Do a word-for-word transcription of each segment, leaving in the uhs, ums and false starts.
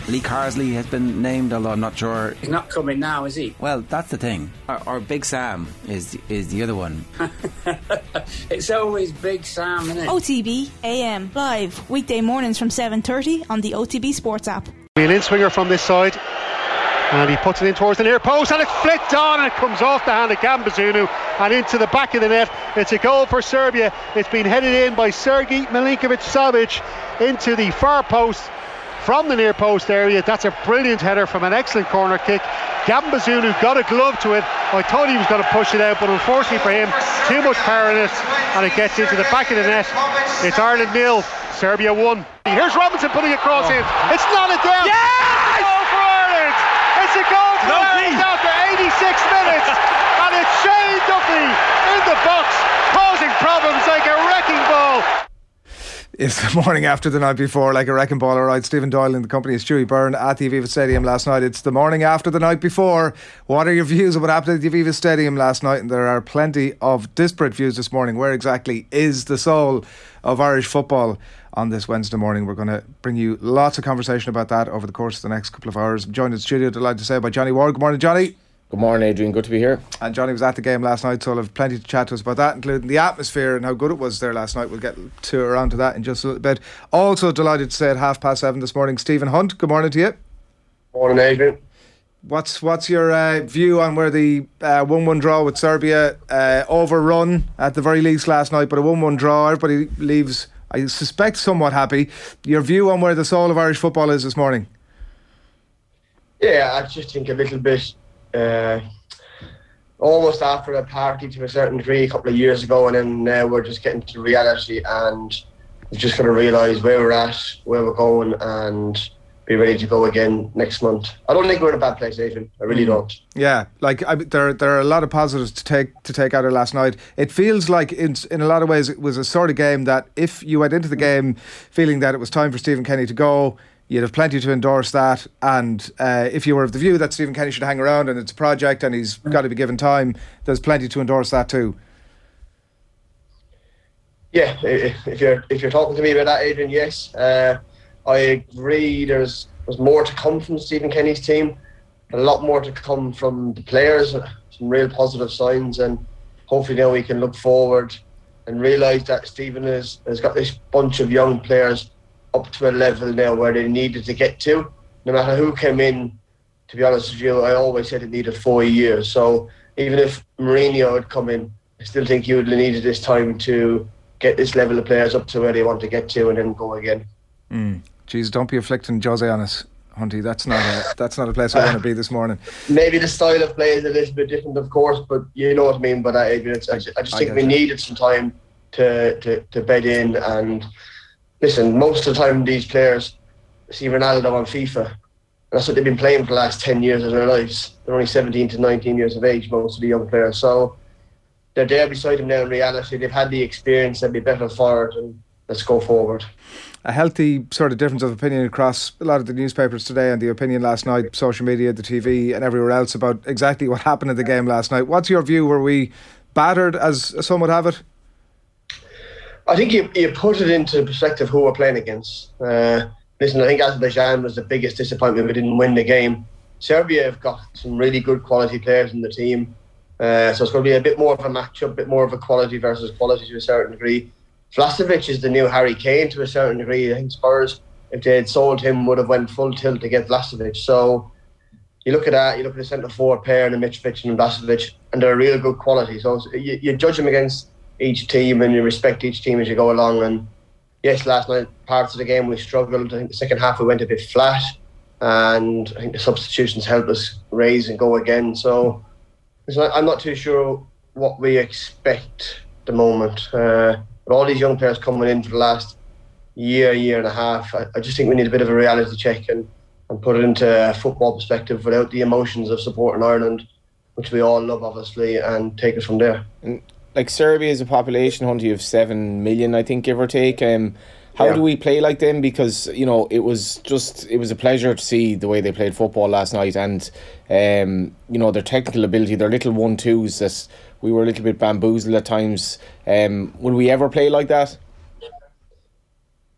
Lee Carsley has been named, although I'm not sure. He's not coming now, is he? Well, that's the thing. Or, or Big Sam is is the other one. It's always Big Sam, isn't it? O T B A M live weekday mornings from seven thirty on the O T B Sports app. An in-swinger from this side, and he puts it in towards the near post, and it's flicked on, and it comes off the hand of Gambazunu and into the back of the net. It's a goal for Serbia. It's been headed in by Sergej Milinkovic-Savic into the far post from the near post area. That's a brilliant header from an excellent corner kick. Gambazunu got a glove to it. I thought he was going to push it out, but unfortunately for him, too much power in it, and it gets into the back of the net. It's Ireland nil, Serbia one. Here's Robinson putting a cross oh. in. It's not a down. Yes! It's a goal for Ireland. It's a goal for no Ireland key. After eighty-six minutes, and it's Shane Duffy in the box, causing problems like a wrecking ball. It's the morning after the night before, like a wrecking ball. All right, Stephen Doyle in the company of Stewie Byrne at the Aviva Stadium last night. It's the morning after the night before. What are your views of what happened at the Aviva Stadium last night? And there are plenty of disparate views this morning. Where exactly is the soul of Irish football on this Wednesday morning? We're going to bring you lots of conversation about that over the course of the next couple of hours. I'm joined in the studio, delighted to say, by Johnny Ward. Good morning, Johnny. Good morning, Adrian. Good to be here. And Johnny was at the game last night, so he'll have plenty to chat to us about that, including the atmosphere and how good it was there last night. We'll get to around to that in just a little bit. Also delighted to say at half past seven this morning, Stephen Hunt. Good morning to you. Morning, Adrian. What's what's your uh, view on where the uh, one one draw with Serbia uh, overrun at the very least last night, but a one one draw, everybody leaves, I suspect, somewhat happy. Your view on where the soul of Irish football is this morning? Yeah, I just think a little bit Uh, almost after a party to a certain degree a couple of years ago, and then now we're just getting to reality, and we're just going to realise where we're at, where we're going, and be ready to go again next month. I don't think we're in a bad place, Adrian. I really mm. don't. Yeah, like I, there, there are a lot of positives to take to take out of last night. It feels like in in a lot of ways it was a sort of game that if you went into the game feeling that it was time for Stephen Kenny to go, you'd have plenty to endorse that, and uh, if you were of the view that Stephen Kenny should hang around and it's a project and he's got to be given time, there's plenty to endorse that too. Yeah, if you're if you're talking to me about that, Adrian, yes, uh, I agree. There's there's more to come from Stephen Kenny's team, a lot more to come from the players. Some real positive signs, and hopefully now we can look forward and realise that Stephen has has got this bunch of young players up to a level now where they needed to get to. No matter who came in, to be honest with you, I always said it needed four years. So even if Mourinho had come in, I still think he would have needed this time to get this level of players up to where they want to get to and then go again. Mm. Jeez, don't be afflicting Jose on us, Hunty. That's not a, that's not a place I want to be this morning. Maybe the style of play is a little bit different, of course, but you know what I mean by that, Adrian. It's, I, I just think I we needed some time to, to, to bed in. And listen, most of the time these players see Ronaldo on FIFA, and that's what they've been playing for the last ten years of their lives. They're only seventeen to nineteen years of age, most of the young players. So they're there beside him now in reality. They've had the experience, they'll be better for it, and let's go forward. A healthy sort of difference of opinion across a lot of the newspapers today, and the opinion last night, social media, the T V and everywhere else about exactly what happened in the game last night. What's your view? Were we battered, as some would have it? I think you, you put it into perspective who we're playing against. Uh, listen, I think Azerbaijan was the biggest disappointment. We didn't win the game. Serbia have got some really good quality players in the team. Uh, so it's going to be a bit more of a match-up, a bit more of a quality versus quality to a certain degree. Vlasic is the new Harry Kane to a certain degree. I think Spurs, if they had sold him, would have went full tilt to get Vlasic. So you look at that, you look at the centre-forward pair and the Mitrovic and Vlasic, and they're a real good quality. So you, you judge them against each team and you respect each team as you go along. And yes, last night, parts of the game we struggled. I think the second half we went a bit flat, and I think the substitutions helped us raise and go again. So I'm not too sure what we expect at the moment. Uh, but all these young players coming in for the last year, year and a half, I, I just think we need a bit of a reality check and, and put it into a football perspective without the emotions of supporting Ireland, which we all love, obviously, and take it from there. And like Serbia is a population, Hunty, of seven million, I think, give or take. Um, how yeah. do we play like them? Because, you know, it was just, it was a pleasure to see the way they played football last night, and, um, you know, their technical ability, their little one-twos that we were a little bit bamboozled at times. Um, will we ever play like that?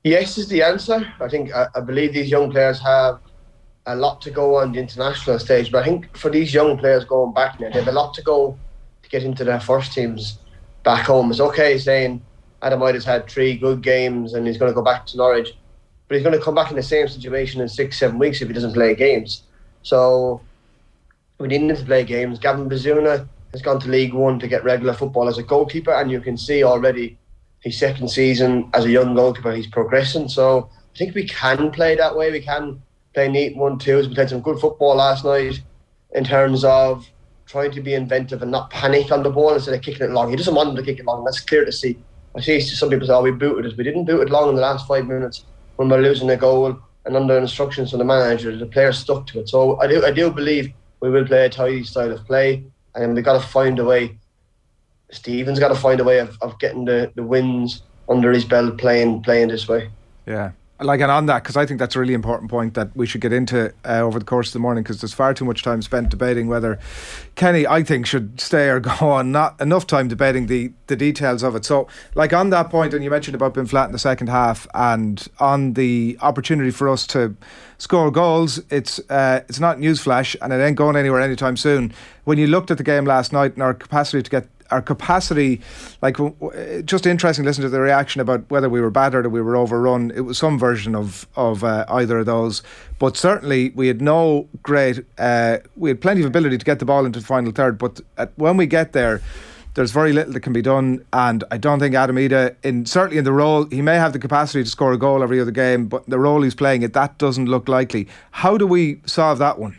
Yes is the answer. I think I, I believe these young players have a lot to go on the international stage, but I think for these young players going back now, they have a lot to go to get into their first teams back home. It's okay saying Adam White has had three good games and he's going to go back to Norwich, but he's going to come back in the same situation in six, seven weeks if he doesn't play games. So we need him to play games. Gavin Bazuna has gone to League One to get regular football as a goalkeeper, and you can see already his second season as a young goalkeeper, he's progressing. So I think we can play that way. We can play neat one-twos. We played some good football last night in terms of trying to be inventive and not panic on the ball instead of kicking it long. He doesn't want him to kick it long. That's clear to see. I see some people say, oh, we booted it. We didn't boot it long in the last five minutes when we're losing a goal, and under instructions from the manager, the players stuck to it. So I do, I do believe we will play a tidy style of play, and we've got to find a way. Stephen's got to find a way of, of getting the, the wins under his belt playing playing this way. Yeah. Like, and on that, because I think that's a really important point that we should get into uh, over the course of the morning, because there's far too much time spent debating whether Kenny, I think, should stay or go on. Not enough time debating the, the details of it. So, like, on that point, and you mentioned about being flat in the second half, and on the opportunity for us to score goals, it's uh, it's not newsflash, and it ain't going anywhere anytime soon. When you looked at the game last night and our capacity to get our capacity, like, just interesting listening to the reaction about whether we were battered or we were overrun. It was some version of of uh, either of those, but certainly we had no great uh, we had plenty of ability to get the ball into the final third, but at, when we get there, there's very little that can be done. And I don't think Adam Idah, in certainly in the role, he may have the capacity to score a goal every other game, but the role he's playing, it that doesn't look likely. How do we solve that one?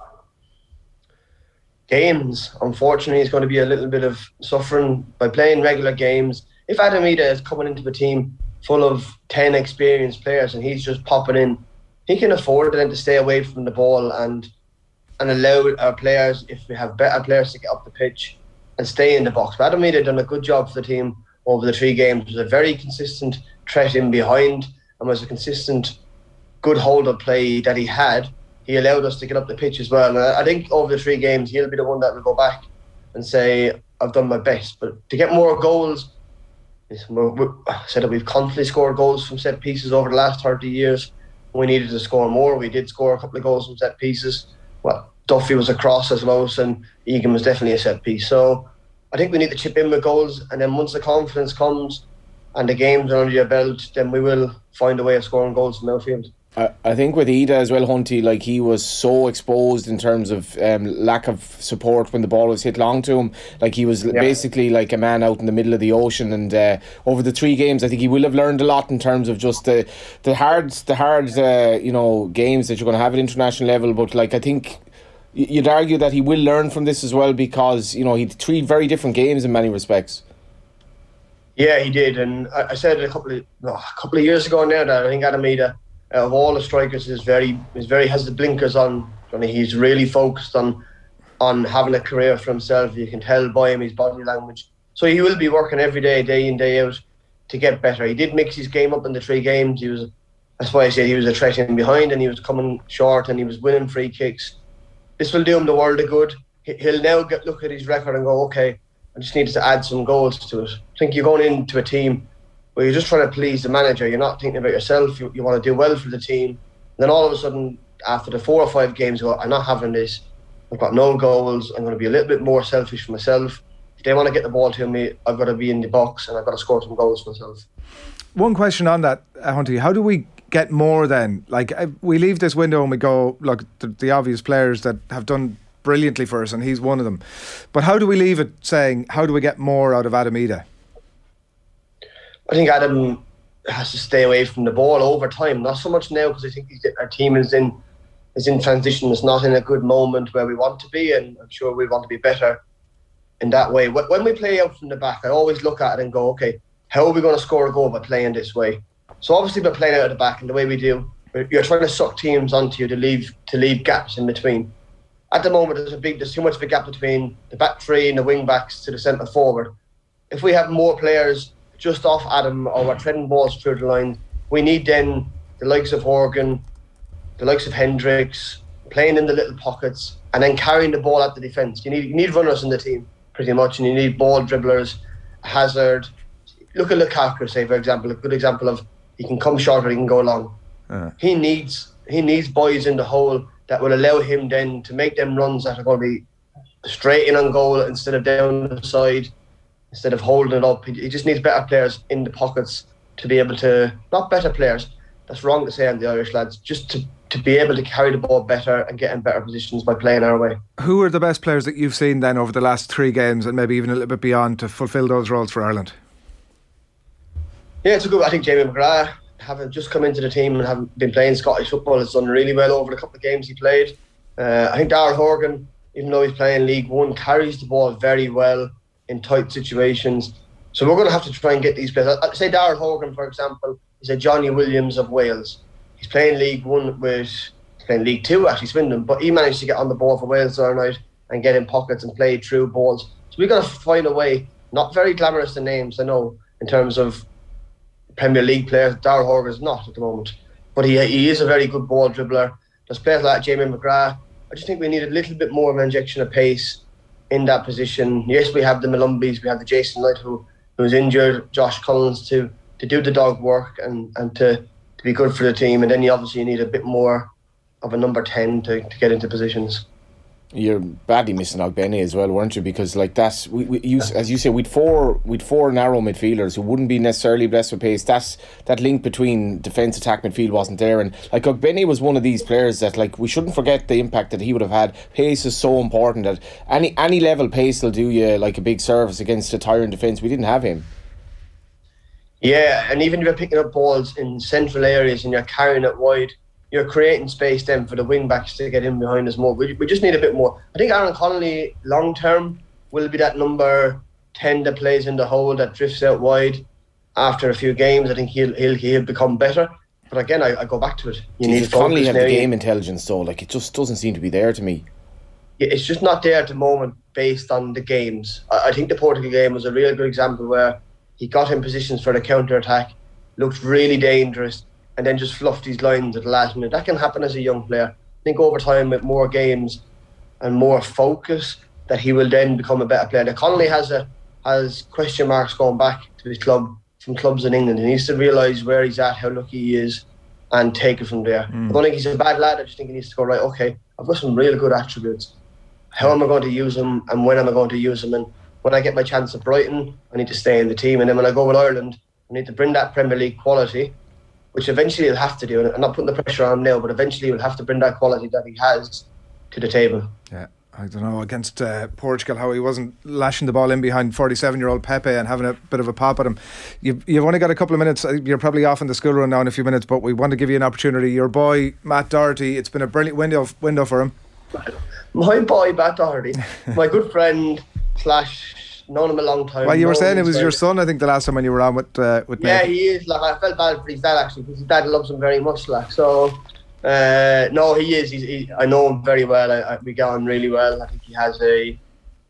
Games, unfortunately, is going to be a little bit of suffering by playing regular games. If Adam Idah is coming into a team full of ten experienced players and he's just popping in, he can afford then to stay away from the ball and and allow our players, if we have better players, to get up the pitch and stay in the box. But Adam Idah done a good job for the team over the three games. Was a very consistent threat in behind and was a consistent good hold of play that he had. He allowed us to get up the pitch as well. And I think over the three games, he'll be the one that will go back and say, I've done my best. But to get more goals, we're, we're, I said that we've constantly scored goals from set pieces over the last thirty years. We needed to score more. We did score a couple of goals from set pieces. Well, Duffy was a cross as well, and Egan was definitely a set piece. So I think we need to chip in with goals. And then once the confidence comes and the games are under your belt, then we will find a way of scoring goals from outfield. I, I think with Idah as well, Hunty, like, he was so exposed in terms of um, lack of support when the ball was hit long to him. Like, he was yeah. basically like a man out in the middle of the ocean. And uh, over the three games, I think he will have learned a lot in terms of just the the hard, the hard, uh, you know, games that you're going to have at international level. But like, I think you'd argue that he will learn from this as well, because, you know, he had three very different games in many respects. Yeah, he did, and I, I said it a couple of no, a couple of years ago now that I think Adam Idah, out of all the strikers, is very is very has the blinkers on. I mean, he's really focused on on having a career for himself. You can tell by him his body language. So he will be working every day, day in, day out, to get better. He did mix his game up in the three games. He was, that's why I said he was a threat in behind, and he was coming short, and he was winning free kicks. This will do him the world of good. He'll now get look at his record and go, okay, I just needed to add some goals to it. I think you're going into a team where you're just trying to please the manager. You're not thinking about yourself. You, you want to do well for the team. And then all of a sudden, after the four or five games, you go, I'm not having this. I've got no goals. I'm going to be a little bit more selfish for myself. If they want to get the ball to me, I've got to be in the box and I've got to score some goals for myself. One question on that, Hunty. How do we get more then? Like, we leave this window and we go, look, the, the obvious players that have done brilliantly for us, and he's one of them. But how do we leave it saying, how do we get more out of Adam Idah? I think Adam has to stay away from the ball over time. Not so much now, because I think our team is in is in transition. It's not in a good moment where we want to be, and I'm sure we want to be better in that way. When we play out from the back, I always look at it and go, okay, how are we going to score a goal by playing this way? So obviously by playing out of the back and the way we do, you're trying to suck teams onto you to leave to leave gaps in between. At the moment, there's a big, there's too much of a gap between the back three and the wing backs to the centre forward. If we have more players just off Adam, or we're treading balls through the line, we need then the likes of Horgan, the likes of Hendricks, playing in the little pockets and then carrying the ball at the defence. You need you need runners in the team, pretty much, and you need ball dribblers. Hazard. Look at Lukaku, say, for example, a good example of he can come short or he can go long. Uh. He needs he needs boys in the hole that will allow him then to make them runs that are going to be straight in on goal instead of down the side, instead of holding it up. He, he just needs better players in the pockets to be able to, not better players, that's wrong to say on the Irish lads, just to, to be able to carry the ball better and get in better positions by playing our way. Who are the best players that you've seen then over the last three games and maybe even a little bit beyond to fulfil those roles for Ireland? Yeah, it's a good, I think Jamie McGrath, having just come into the team and having been playing Scottish football, has done really well over the couple of games he played. Uh, I think Darrell Horgan, even though he's playing League One, carries the ball very well in tight situations. So we're going to have to try and get these players. I'd say Darrell Horgan, for example, is a Johnny Williams of Wales. He's playing League One with, he's playing League Two actually, Swindon, but he managed to get on the ball for Wales the other night and get in pockets and play through balls. So we've got to find a way, not very glamorous the names, I know, in terms of Premier League players. Darrell Horgan is not at the moment, but he he is a very good ball dribbler. There's players like Jamie McGrath. I just think we need a little bit more of an injection of pace in that position. Yes, we have the Malumbis, we have the Jason Knight who who's injured, Josh Collins to to do the dog work and, and to, to be good for the team. And then you obviously need a bit more of a number ten to, to get into positions. You're badly missing Ogbene as well, weren't you? Because like that's we, we you, as you say, we'd four we'd four narrow midfielders who wouldn't be necessarily blessed with pace. That's that link between defence, attack, midfield wasn't there. And like Ogbene was one of these players that like we shouldn't forget the impact that he would have had. Pace is so important that any any level pace will do you like a big service against a tiring defence. We didn't have him. Yeah, and even if you're picking up balls in central areas and you're carrying it wide, you're creating space then for the wing backs to get in behind us more. We, we just need a bit more. I think Aaron Connolly long term will be that number ten that plays in the hole, that drifts out wide after a few games. I think he'll he'll he'll become better. But again, I, I go back to it. You See, need Connolly have the now. game intelligence though. Like it just doesn't seem to be there to me. Yeah, it's just not there at the moment based on the games. I, I think the Portugal game was a real good example where he got in positions for the counter attack, looked really dangerous, and then just fluffed his lines at the last minute. That can happen as a young player. I think over time with more games and more focus that he will then become a better player. Now, Connolly has a has question marks going back to his club from clubs in England. He needs to realise where he's at, how lucky he is, and take it from there. Mm. I don't think he's a bad lad. I just think he needs to go, right, okay, I've got some real good attributes. How am I going to use them and when am I going to use them? And when I get my chance at Brighton, I need to stay in the team. And then when I go with Ireland, I need to bring that Premier League quality, which eventually he'll have to do. And I'm not putting the pressure on him now, but eventually he'll have to bring that quality that he has to the table. Yeah, I don't know, against uh, Portugal, how he wasn't lashing the ball in behind forty-seven-year-old Pepe and having a bit of a pop at him. You've, you've only got a couple of minutes. You're probably off in the school run now in a few minutes, but we want to give you an opportunity. Your boy, Matt Doherty, it's been a brilliant window window for him. My boy, Matt Doherty, my good friend slash known him a long time. Well, you were saying it was your son, I think, the last time when you were on with uh, with yeah, Nate. he is. Like I felt bad for his dad actually because his dad loves him very much. Like so, uh, no, he is. He's, he, I know him very well. I, I, we get on really well. I think he has a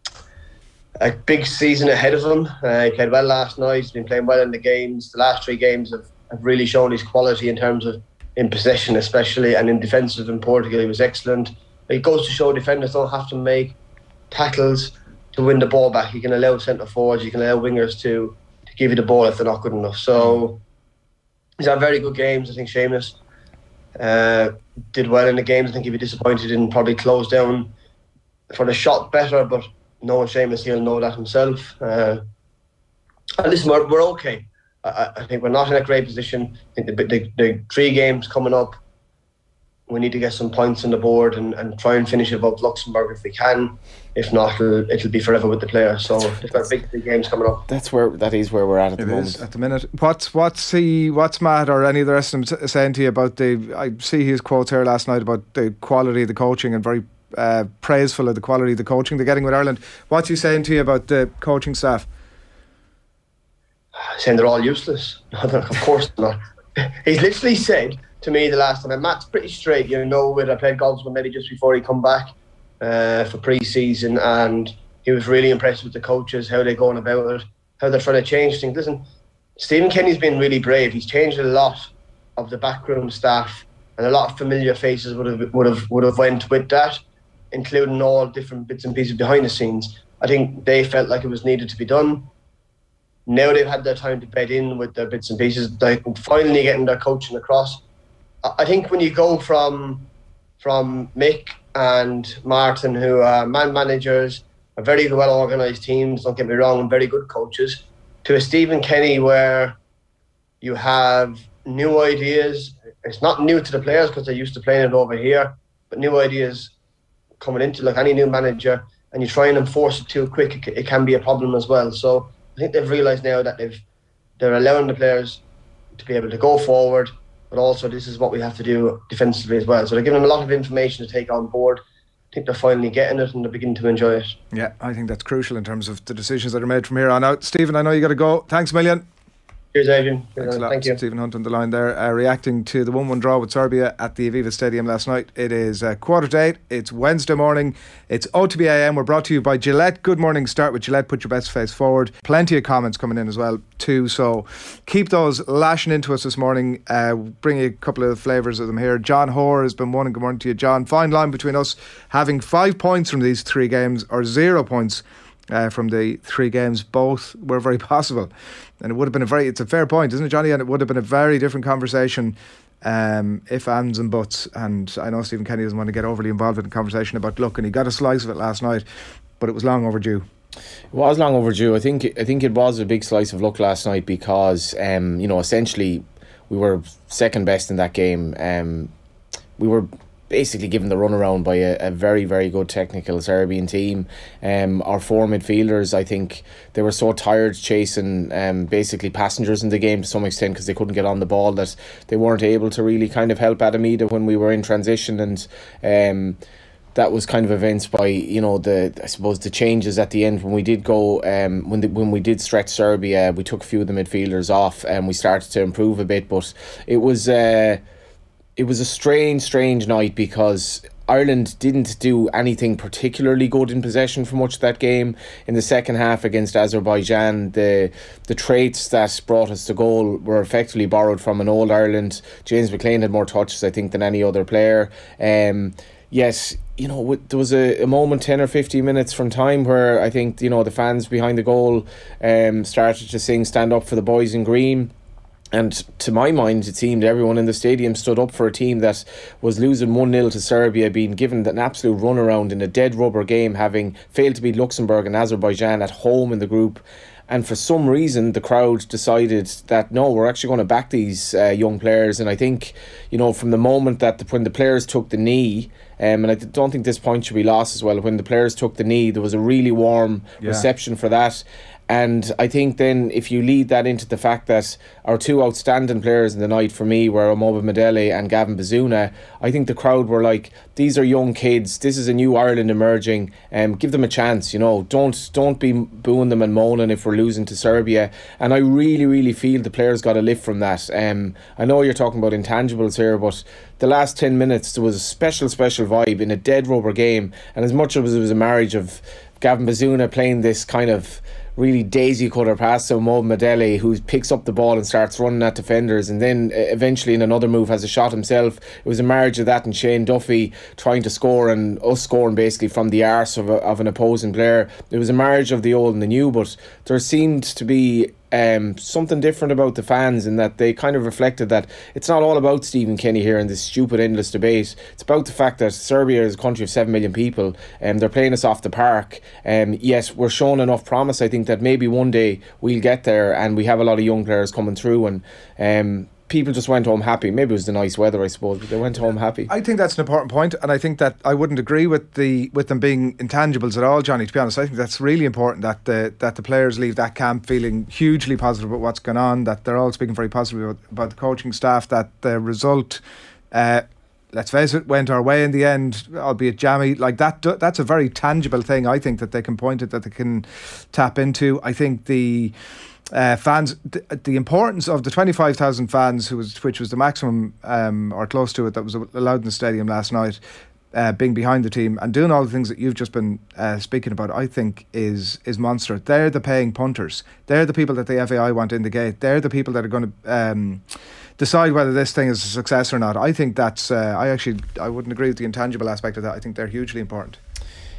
a big season ahead of him. Uh, he played well last night. He's been playing well in the games. The last three games have, have really shown his quality in terms of in possession, especially, and in defensive. In Portugal, he was excellent. It goes to show defenders don't have to make tackles to win the ball back. You can allow centre forwards, you can allow wingers to, to give you the ball if they're not good enough. So he's had very good games. I think Seamus uh, did well in the games. I think he'd be disappointed and probably close down for the shot better, but knowing Seamus, he'll know that himself. Uh, and listen, we're, we're okay. I, I think we're not in a great position. I think the, the, the three games coming up, we need to get some points on the board and, and try and finish above Luxembourg if we can. If not, it'll, it'll be forever with the players. So they've got big, big games coming up. That's where that is where we're at at it the moment. Is, at the minute, what's what's he, what's Matt or any of the rest of them saying to you about the? I see his quotes here last night about the quality of the coaching and very uh, praiseful of the quality of the coaching they're getting with Ireland. What's he saying to you about the coaching staff? Saying they're all useless. Of course not. He's literally said to me the last time, and Matt's pretty straight, you know, with I played golf with maybe just before he come back uh, for pre-season, and he was really impressed with the coaches, how they're going about it, how they're trying to change things. Listen, Stephen Kenny's been really brave. He's changed a lot of the backroom staff, and a lot of familiar faces would have would have would have went with that, including all different bits and pieces behind the scenes. I think they felt like it was needed to be done. now they've had their time to bed in with their bits and pieces. They're finally getting their coaching across. I think when you go from from Mick and Martin, who are man managers, are very well organised teams, don't get me wrong, and very good coaches, to a Stephen Kenny where you have new ideas. It's not new to the players because they're used to playing it over here, but new ideas coming into, like any new manager, and you try and enforce it too quick, it, it can be a problem as well. So I think they've realised now that they've they're allowing the players to be able to go forward, but also this is what we have to do defensively as well. So they're giving them a lot of information to take on board. I think they're finally getting it and they're beginning to enjoy it. Yeah, I think that's crucial in terms of the decisions that are made from here on out. Stephen, I know you got to go. Thanks a million. Cheers, Adrian. Thanks a lot. Thank you. Stephen Hunt on the line there, uh, reacting to the one one draw with Serbia at the Aviva Stadium last night. It is uh, quarter to eight. It's Wednesday morning. It's O T B A M. We're brought to you by Gillette. Good morning. Start with Gillette. Put your best face forward. Plenty of comments coming in as well too. So keep those lashing into us this morning. Uh, bring you a couple of flavours of them here. John Hoare has been one, and good morning to you, John. Fine line between us having five points from these three games or zero points Uh, from the three games. Both were very possible, and it would have been a very it's a fair point, isn't it, Johnny? And it would have been a very different conversation um, if ands and buts. And I know Stephen Kenny doesn't want to get overly involved in the conversation about luck, and he got a slice of it last night, but it was long overdue. It was long overdue. I think I think it was a big slice of luck last night because um, you know, essentially we were second best in that game. Um, we were basically given the runaround by a, a very, very good technical Serbian team. Um, our four midfielders, I think they were so tired chasing um, basically passengers in the game to some extent because they couldn't get on the ball that they weren't able to really kind of help Adamida when we were in transition, and um, that was kind of evinced by, you know, the I suppose the changes at the end when we did go um, when the, when we did stretch Serbia. We took a few of the midfielders off and we started to improve a bit, but it was uh, It was a strange, strange night because Ireland didn't do anything particularly good in possession for much of that game. In the second half against Azerbaijan, the the traits that brought us to goal were effectively borrowed from an old Ireland. James McLean had more touches, I think, than any other player. Um, yes, you know, there was a, a moment, ten or fifteen minutes from time, where I think, you know, the fans behind the goal um, started to sing "Stand Up for the Boys in Green." And to my mind, it seemed everyone in the stadium stood up for a team that was losing one nil to Serbia, being given an absolute runaround in a dead rubber game, having failed to beat Luxembourg and Azerbaijan at home in the group. And for some reason, the crowd decided that, no, we're actually going to back these uh, young players. And I think, you know, from the moment that the, when the players took the knee, um, and I don't think this point should be lost as well, when the players took the knee, there was a really warm yeah. reception for that. And I think then if you lead that into the fact that our two outstanding players in the night for me were Omoba Medele and Gavin Bazuna, I think the crowd were like, these are young kids, this is a new Ireland emerging, um, give them a chance, you know, don't don't be booing them and moaning if we're losing to Serbia. And I really, really feel the players got a lift from that. Um, I know you're talking about intangibles here, but the last ten minutes there was a special, special vibe in a dead rubber game. And as much as it was a marriage of Gavin Bazuna playing this kind of really daisy cutter pass to Mo Medele, who picks up the ball and starts running at defenders, and then eventually in another move has a shot himself. It was a marriage of that and Shane Duffy trying to score and us scoring basically from the arse of, a, of an opposing player. It was a marriage of the old and the new, but there seemed to be Um, something different about the fans, in that they kind of reflected that it's not all about Stephen Kenny here and this stupid endless debate. It's about the fact that Serbia is a country of seven million people and um, they're playing us off the park. Um, yes, we're showing enough promise, I think, that maybe one day we'll get there, and we have a lot of young players coming through, and um, people just went home happy. Maybe it was the nice weather, I suppose, but they went home happy. I think that's an important point, and I think that I wouldn't agree with the with them being intangibles at all, Johnny, to be honest. I think that's really important that the that the players leave that camp feeling hugely positive about what's going on, that they're all speaking very positively about, about the coaching staff, that the result, uh, let's face it, went our way in the end, albeit jammy. Like that, that's a very tangible thing, I think, that they can point at, that they can tap into. I think the Uh, fans, the, the importance of the twenty-five thousand fans, who was which was the maximum um, or close to it that was allowed in the stadium last night, uh, being behind the team and doing all the things that you've just been uh, speaking about, I think is is monster. They're the paying punters. They're the people that the F A I want in the gate. They're the people that are going to um, decide whether this thing is a success or not. I think that's uh, I actually I wouldn't agree with the intangible aspect of that. I think they're hugely important.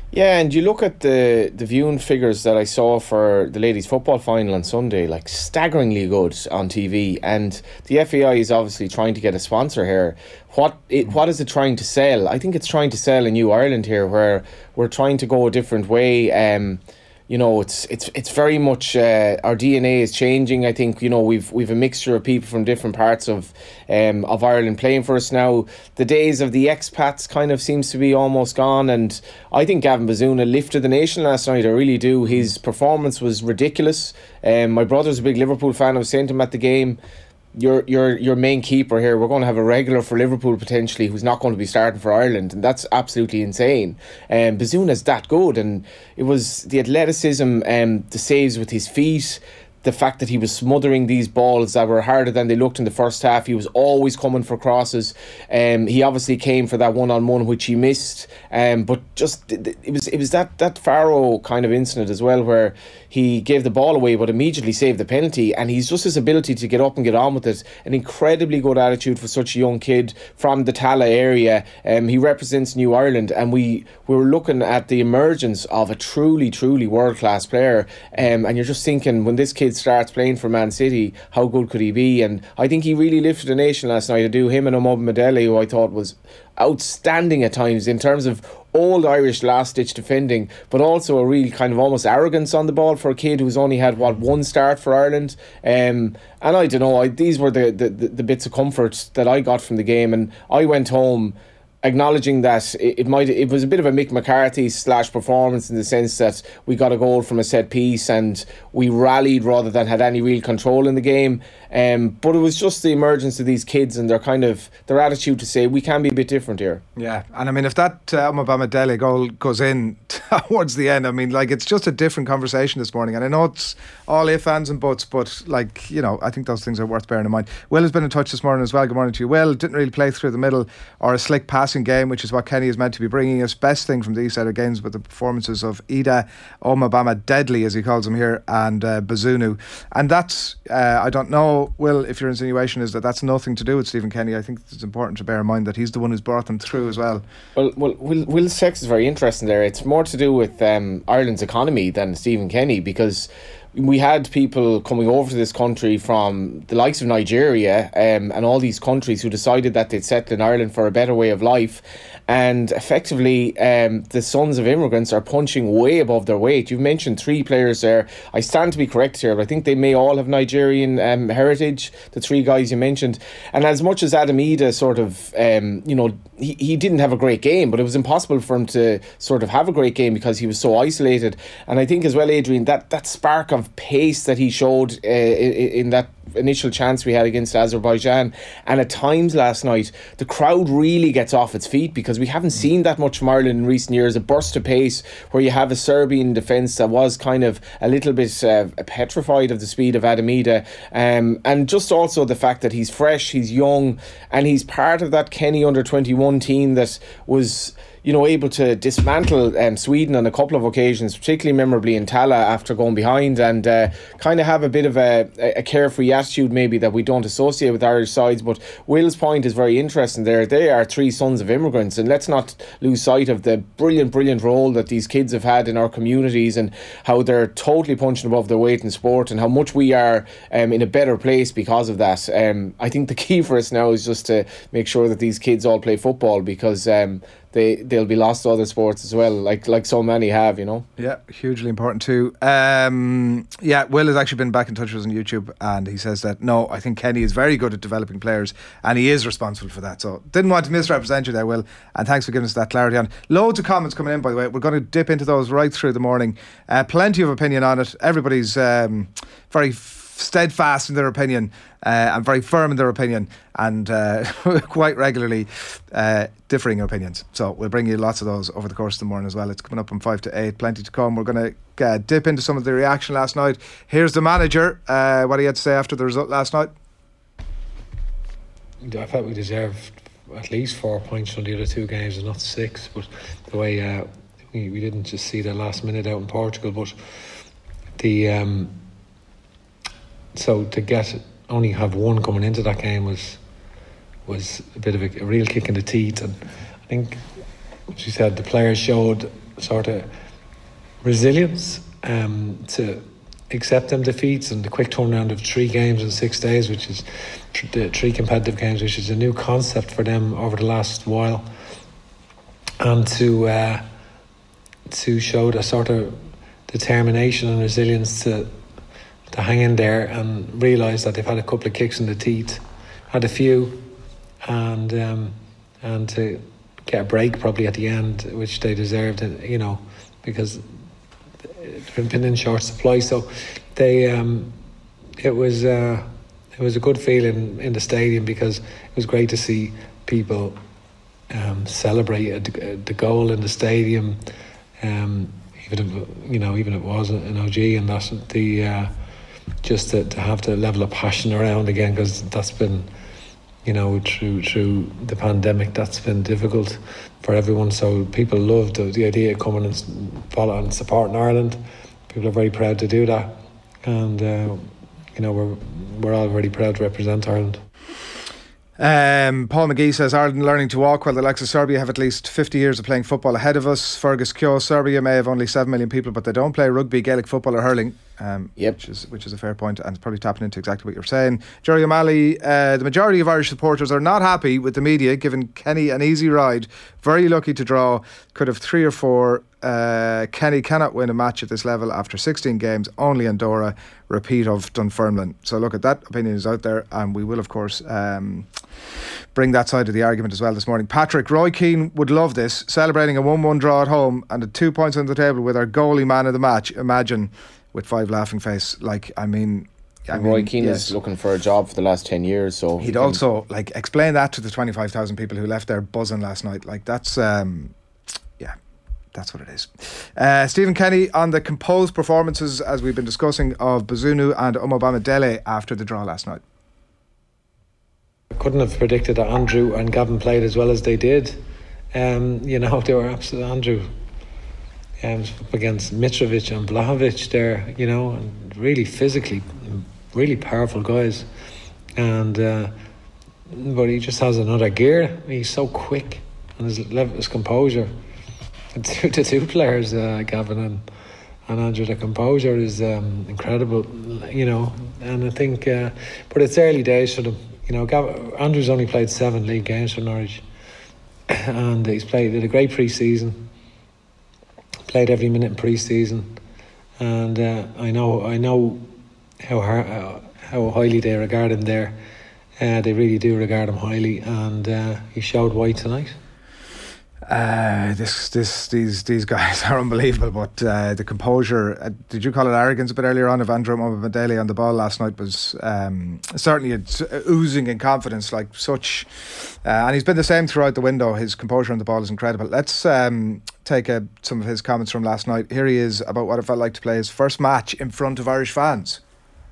Yeah, and you look at the, the viewing figures that I saw for the ladies' football final on Sunday, like staggeringly good on T V. And the F A I is obviously trying to get a sponsor here. What it, what is it trying to sell? I think it's trying to sell a new Ireland here, where we're trying to go a different way. Um, You know, it's it's it's very much uh, our D N A is changing. I think, you know, we've we've a mixture of people from different parts of um of Ireland playing for us now. The days of the expats kind of seems to be almost gone, and I think Gavin Bazunu lifted the nation last night. I really do. His performance was ridiculous. Um, my brother's a big Liverpool fan. I was saying to him at the game, your your your main keeper here, we're going to have a regular for Liverpool potentially who's not going to be starting for Ireland, and that's absolutely insane. Um, Bazuna's that good, and it was the athleticism and um, the saves with his feet, the fact that he was smothering these balls that were harder than they looked in the first half. He was always coming for crosses. Um, he obviously came for that one-on-one which he missed, um, but just it was it was that that Faro kind of incident as well, where he gave the ball away but immediately saved the penalty, and he's just his ability to get up and get on with it. An incredibly good attitude for such a young kid from the Tala area. Um, he represents New Ireland, and we, we were looking at the emergence of a truly, truly world-class player. Um, and you're just thinking, when this kid starts playing for Man City, how good could he be? And I think he really lifted the nation last night to do. Him and Omar Madeli, who I thought was outstanding at times in terms of old Irish last ditch defending, but also a real kind of almost arrogance on the ball for a kid who's only had what one start for Ireland. Um, and I don't know, I, these were the, the, the bits of comfort that I got from the game, and I went home acknowledging that it, it might it was a bit of a Mick McCarthy slash performance, in the sense that we got a goal from a set piece and we rallied rather than had any real control in the game. Um, but it was just the emergence of these kids and their kind of their attitude to say we can be a bit different here. Yeah, and I mean, if that uh, Omobama Dele goal goes in towards the end, I mean, like, it's just a different conversation this morning. And I know it's all ifs, ands and buts, but, like, you know, I think those things are worth bearing in mind. Will has been in touch this morning as well. Good morning to you, Will. Didn't really play through the middle or a slick passing game, which is what Kenny is meant to be bringing us. Best thing from these set of games with the performances of Ida, Omobama Deadly, as he calls him here, and uh, Bazunu. And that's, uh, I don't know, Will, if your insinuation is that that's nothing to do with Stephen Kenny. I think it's important to bear in mind that he's the one who's brought them through as well. Well, well Will, Will's text is very interesting there. It's more to do with um, Ireland's economy than Stephen Kenny, because we had people coming over to this country from the likes of Nigeria um, and all these countries who decided that they'd settle in Ireland for a better way of life. And effectively, um, the sons of immigrants are punching way above their weight. You've mentioned three players there. I stand to be correct here, but I think they may all have Nigerian um, heritage, the three guys you mentioned. And as much as Adam Ida sort of, um, you know, he, he didn't have a great game, but it was impossible for him to sort of have a great game because he was so isolated. And I think as well, Adrian, that, that spark of pace that he showed uh, in, in that initial chance we had against Azerbaijan, and at times last night the crowd really gets off its feet, because we haven't seen that much from Ireland in recent years. A burst of pace where you have a Serbian defence that was kind of a little bit uh, petrified of the speed of Adam Ida, um, and just also the fact that he's fresh, he's young, and he's part of that Kenny under twenty-one team that was, you know, able to dismantle um, Sweden on a couple of occasions, particularly memorably in Tala after going behind, and uh, kind of have a bit of a, a carefree attitude maybe that we don't associate with Irish sides. But Will's point is very interesting there. They are three sons of immigrants, and let's not lose sight of the brilliant, brilliant role that these kids have had in our communities, and how they're totally punching above their weight in sport, and how much we are um, in a better place because of that. Um, I think the key for us now is just to make sure that these kids all play football, because um, they they'll be lost to other sports as well, like like so many have, you know. Yeah, hugely important too. Um, yeah, Will has actually been back in touch with us on YouTube, and he says that no, I think Kenny is very good at developing players, and he is responsible for that. So didn't want to misrepresent you there, Will, and thanks for giving us that clarity on. Loads of comments coming in, by the way. We're going to dip into those right through the morning. Uh, plenty of opinion on it. Everybody's um, very steadfast in their opinion uh, and very firm in their opinion, and uh, quite regularly uh, differing opinions. So we'll bring you lots of those over the course of the morning as well. It's coming up from five to eight, plenty to come. We're going to uh, dip into some of the reaction last night. Here's the manager, uh, what he had to say after the result last night. I thought we deserved at least four points from the other two games and not six, but the way uh, we, we didn't just see the last minute out in Portugal, but the um, so to get only have one coming into that game was was a bit of a, a real kick in the teeth. And I think, as you said, the players showed sort of resilience um, to accept them defeats and the quick turnaround of three games in six days, which is tr- the three competitive games, which is a new concept for them over the last while, and to uh, to show the sort of determination and resilience to to hang in there and realise that they've had a couple of kicks in the teeth, had a few, and um, and to get a break probably at the end, which they deserved, you know, because it's been in short supply. So they, um, it was uh, it was a good feeling in the stadium, because it was great to see people um, celebrate the goal in the stadium, um, even if, you know, even if it wasn't an O G, and that's the uh, just to, to have the level of passion around again, because that's been, you know, through through the pandemic, that's been difficult for everyone. So people loved the, the idea of coming and following and supporting Ireland. People are very proud to do that, and uh, you know, we're we're all very proud to represent Ireland. Um, Paul McGee says Ireland learning to walk while the likes of Serbia have at least fifty years of playing football ahead of us. Fergus Kyo, Serbia may have only seven million people, but they don't play rugby, Gaelic football or hurling. Um, yep. which is which is a fair point, and it's probably tapping into exactly what you're saying. Jerry O'Malley, uh, the majority of Irish supporters are not happy with the media giving Kenny an easy ride. Very lucky to draw. Could have three or four. Uh, Kenny cannot win a match at this level after sixteen games. Only Andorra. Repeat of Dunfermline. So look, at that opinion is out there, and we will of course um, bring that side of the argument as well this morning. Patrick, Roy Keane would love this, celebrating a one one draw at home and a two points on the table with our goalie man of the match. Imagine, with five laughing face. Like, I mean, I Roy mean, Keane yes. is looking for a job for the last ten years, so he'd he also like explain that to the twenty-five thousand people who left there buzzing last night. Like, that's um, yeah, that's what it is. Uh, Stephen Kenny on the composed performances, as we've been discussing, of Bazunu and Omobamidele after the draw last night. I couldn't have predicted that Andrew and Gavin played as well as they did. Um, you know, they were absolutely Andrew. Um, up against Mitrovic and Vlahovic there, you know, and really physically, really powerful guys. And uh, but he just has another gear. He's so quick, and his level, his composure. The two, the two players, uh, Gavin and, and Andrew, the composure is um, incredible, you know. And I think, uh, but it's early days for them. You know, Gavin, Andrew's only played seven league games for Norwich, and he's played did a great pre-season. Played every minute in pre-season, and uh, I know I know how how, how highly they regard him there. Uh, they really do regard him highly, and uh, he showed why tonight. Uh, this, this, these, these guys are unbelievable. But uh, the composure, uh, did you call it arrogance a bit earlier on, of Andrew Omobamidele on the ball last night was um, certainly it's oozing in confidence, like such. Uh, and he's been the same throughout the window. His composure on the ball is incredible. Let's um, take uh, some of his comments from last night. Here he is about what it felt like to play his first match in front of Irish fans.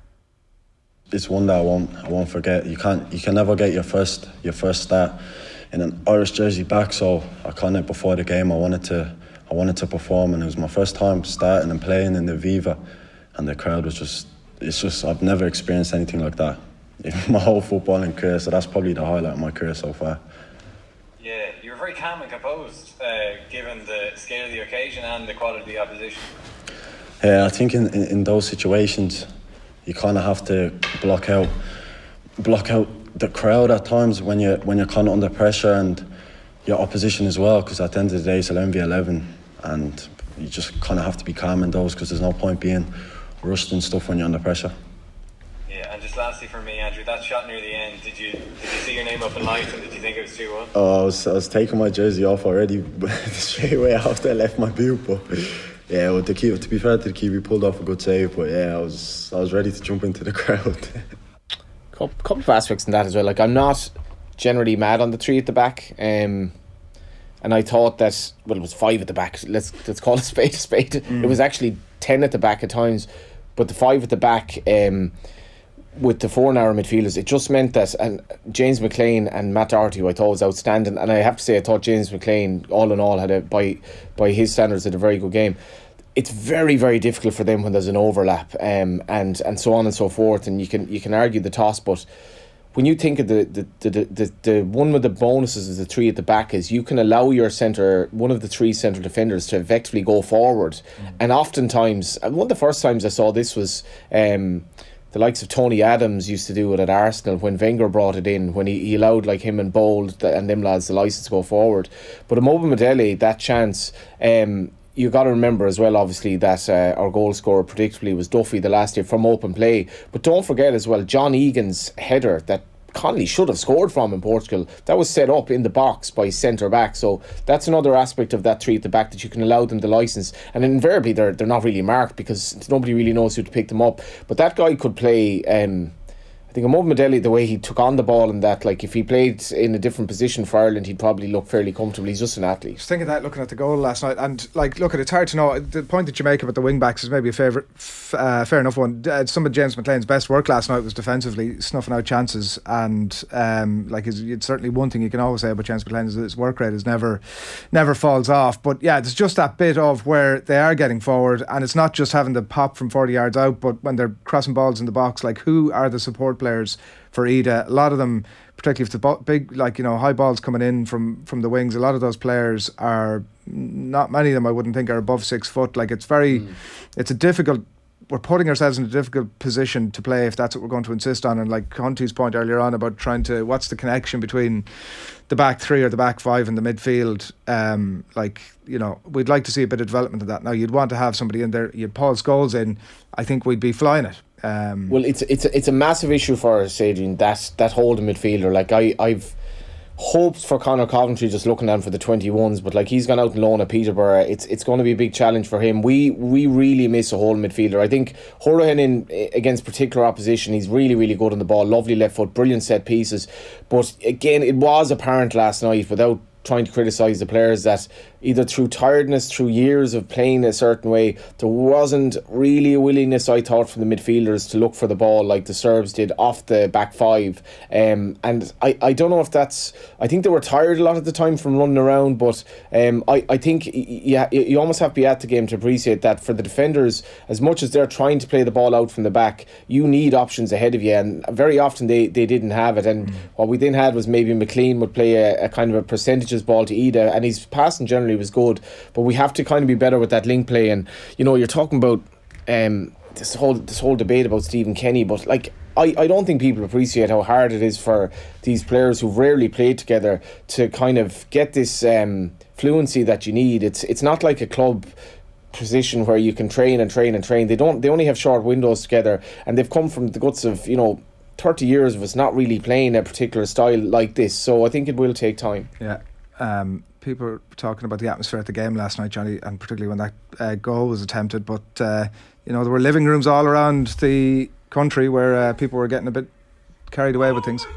It's one that I won't, I won't forget. You can't, you can never get your first, your first start in an Irish jersey back, so I kind of before the game I wanted to I wanted to perform, and it was my first time starting and playing in the Viva, and the crowd was just it's just I've never experienced anything like that in my whole footballing career, so that's probably the highlight of my career so far. Yeah, you were very calm and composed uh, given the scale of the occasion and the quality of the opposition. Yeah, I think in, in, in those situations you kind of have to block out block out the crowd at times when you're when you're kind of under pressure, and your opposition as well, because at the end of the day it's eleven v eleven, and you just kind of have to be calm in those, because there's no point being rushed and stuff when you're under pressure. Yeah, and just lastly for me, Andrew, that shot near the end, did you did you see your name up in lights, and did you think it was two one? Oh, I was, I was taking my jersey off already straight away after I left my boot, but yeah, well, to keep to be fair to the keeper, he pulled off a good save, but yeah, I was I was ready to jump into the crowd. Couple of aspects in that as well. Like, I'm not generally mad on the three at the back, um, and I thought that, well, it was five at the back. Let's let's call it spade a spade. Mm. It was actually ten at the back at times, but the five at the back um, with the four narrow midfielders, it just meant that, and James McLean and Matt Doherty, who I thought was outstanding, and I have to say I thought James McLean, all in all, had a by by his standards, had a very good game. It's very, very difficult for them when there's an overlap, um, and and so on and so forth. And you can you can argue the toss, but when you think of the the, the, the, the one with the bonuses of the three at the back is you can allow your centre, one of the three centre defenders, to effectively go forward. Mm. And oftentimes, and one of the first times I saw this was um, the likes of Tony Adams used to do it at Arsenal when Wenger brought it in, when he, he allowed like him and Bold and them lads the licence to go forward. But Imobi Madele, that chance, um, you got to remember as well, obviously, that uh, our goal scorer predictably was Duffy the last year from open play. But don't forget as well, John Egan's header that Connolly should have scored from in Portugal, that was set up in the box by centre back. So that's another aspect of that three at the back, that you can allow them the licence. And invariably they're they're not really marked because nobody really knows who to pick them up. But that guy could play. Um, I think Imobi Madele, the way he took on the ball and that, like if he played in a different position for Ireland, he'd probably look fairly comfortable. He's just an athlete. Just thinking that, looking at the goal last night, and like, look, it's hard to know. The point that you make about the wing backs is maybe a favourite, f- uh, fair enough one. Uh, some of James McLean's best work last night was defensively, snuffing out chances, and um, like it's, it's certainly one thing you can always say about James McLean is that his work rate is never, never falls off. But yeah, there's just that bit of where they are getting forward, and it's not just having the pop from forty yards out, but when they're crossing balls in the box, like who are the support players for Ida? A lot of them, particularly if the big, like, you know, high balls coming in from, from the wings, a lot of those players are, not many of them I wouldn't think are above six foot. Like it's very, mm. it's a difficult, we're putting ourselves in a difficult position to play if that's what we're going to insist on. And like Hunty's point earlier on about trying to, what's the connection between the back three or the back five and the midfield? Um, like, you know, we'd like to see a bit of development of that. Now you'd want to have somebody in there, you'd Paul Scholes in, I think we'd be flying it. Um, well, it's it's it's a massive issue for us, Adrian, that that holding midfielder. Like I I've hoped for Conor Coventry, just looking down for the twenty-ones, but like he's gone out and loan at Peterborough. It's it's going to be a big challenge for him. We we really miss a holding midfielder. I think Holohan in against particular opposition, he's really really good on the ball. Lovely left foot, brilliant set pieces. But again, it was apparent last night, without trying to criticise the players, that either through tiredness, through years of playing a certain way, there wasn't really a willingness, I thought, from the midfielders to look for the ball like the Serbs did off the back five. Um, and I, I don't know if that's, I think they were tired a lot of the time from running around, but um, I, I think you, you almost have to be at the game to appreciate that for the defenders, as much as they're trying to play the ball out from the back, you need options ahead of you, and very often they, they didn't have it. And mm. what we then had was maybe McLean would play a, a kind of a percentages ball to Ida, and his passing generally was good, but we have to kind of be better with that link play. And you know, you're talking about um, this whole this whole debate about Stephen Kenny, but like I, I don't think people appreciate how hard it is for these players who've rarely played together to kind of get this um, fluency that you need. It's it's not like a club position where you can train and train and train. They don't. They only have short windows together, and they've come from the guts of, you know, thirty years of us not really playing a particular style like this. So I think it will take time. Yeah. Um, people were talking about the atmosphere at the game last night, Johnny, and particularly when that uh, goal was attempted. But uh, you know, there were living rooms all around the country where uh, people were getting a bit carried away with things.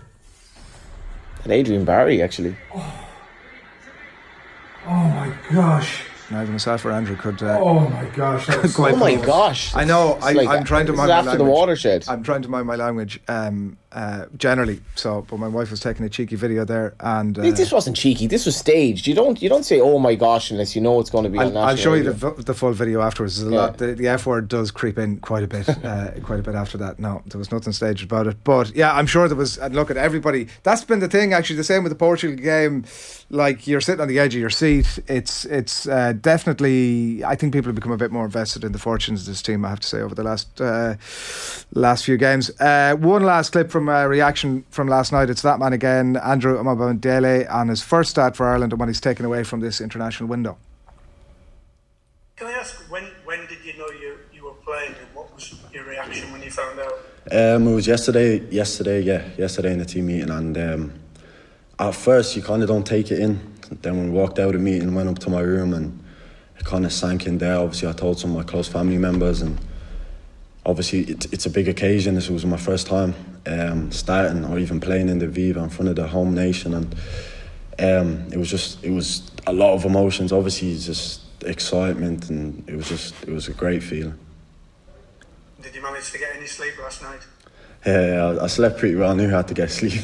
And Adrian Barry, actually. Oh, oh my gosh. Neither myself or Andrew could. Uh, oh my gosh! Could oh my gosh! I know. I, like, I'm trying to mind my after language. The watershed. I'm trying to mind my language. Um, uh, generally, so. But my wife was taking a cheeky video there, and uh, this wasn't cheeky. This was staged. You don't. You don't say "oh my gosh" unless you know it's going to be. I'll, on national I'll show radio. you the the full video afterwards. There's a yeah. lot. The, the F word does creep in quite a bit. uh, quite a bit after that. No, there was nothing staged about it. But yeah, I'm sure there was. And look at everybody. That's been the thing. Actually, the same with the Portugal game. Like, you're sitting on the edge of your seat. It's it's uh, definitely. I think people have become a bit more invested in the fortunes of this team, I have to say, over the last uh, last few games. Uh, one last clip from a reaction from last night. It's that man again, Andrew Imobi Madele, on his first start for Ireland and when he's taken away from this international window. Can I ask, when when did you know you, you were playing, and what was your reaction when you found out? Um, it was yesterday, yesterday, yeah, yesterday in the team meeting, and um, at first you kind of don't take it in. Then when we walked out of the meeting, went up to my room, and it kind of sank in there. Obviously, I told some of my close family members, and obviously it, it's a big occasion. This was my first time um, starting or even playing in the Viva in front of the home nation, and um, it was just it was a lot of emotions. Obviously, just excitement, and it was just it was a great feeling. Did you manage to get any sleep last night? Yeah, I, I slept pretty well. I knew how to get sleep.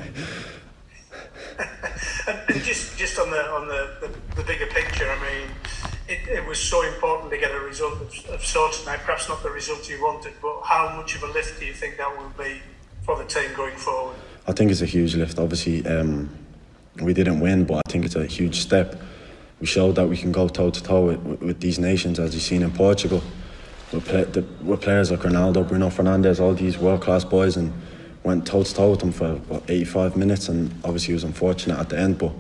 And just just on the on the, the, the bigger picture, I mean, it, it was so important to get a result of, of sorts tonight. Perhaps not the result you wanted, but how much of a lift do you think that will be for the team going forward? I think it's a huge lift. Obviously, um, we didn't win, but I think it's a huge step. We showed that we can go toe to toe with, with these nations, as you've seen in Portugal, with, play, the, with players like Ronaldo, Bruno Fernandes, all these world class boys, and went toe to toe with them for what, eighty-five minutes, and obviously it was unfortunate at the end, but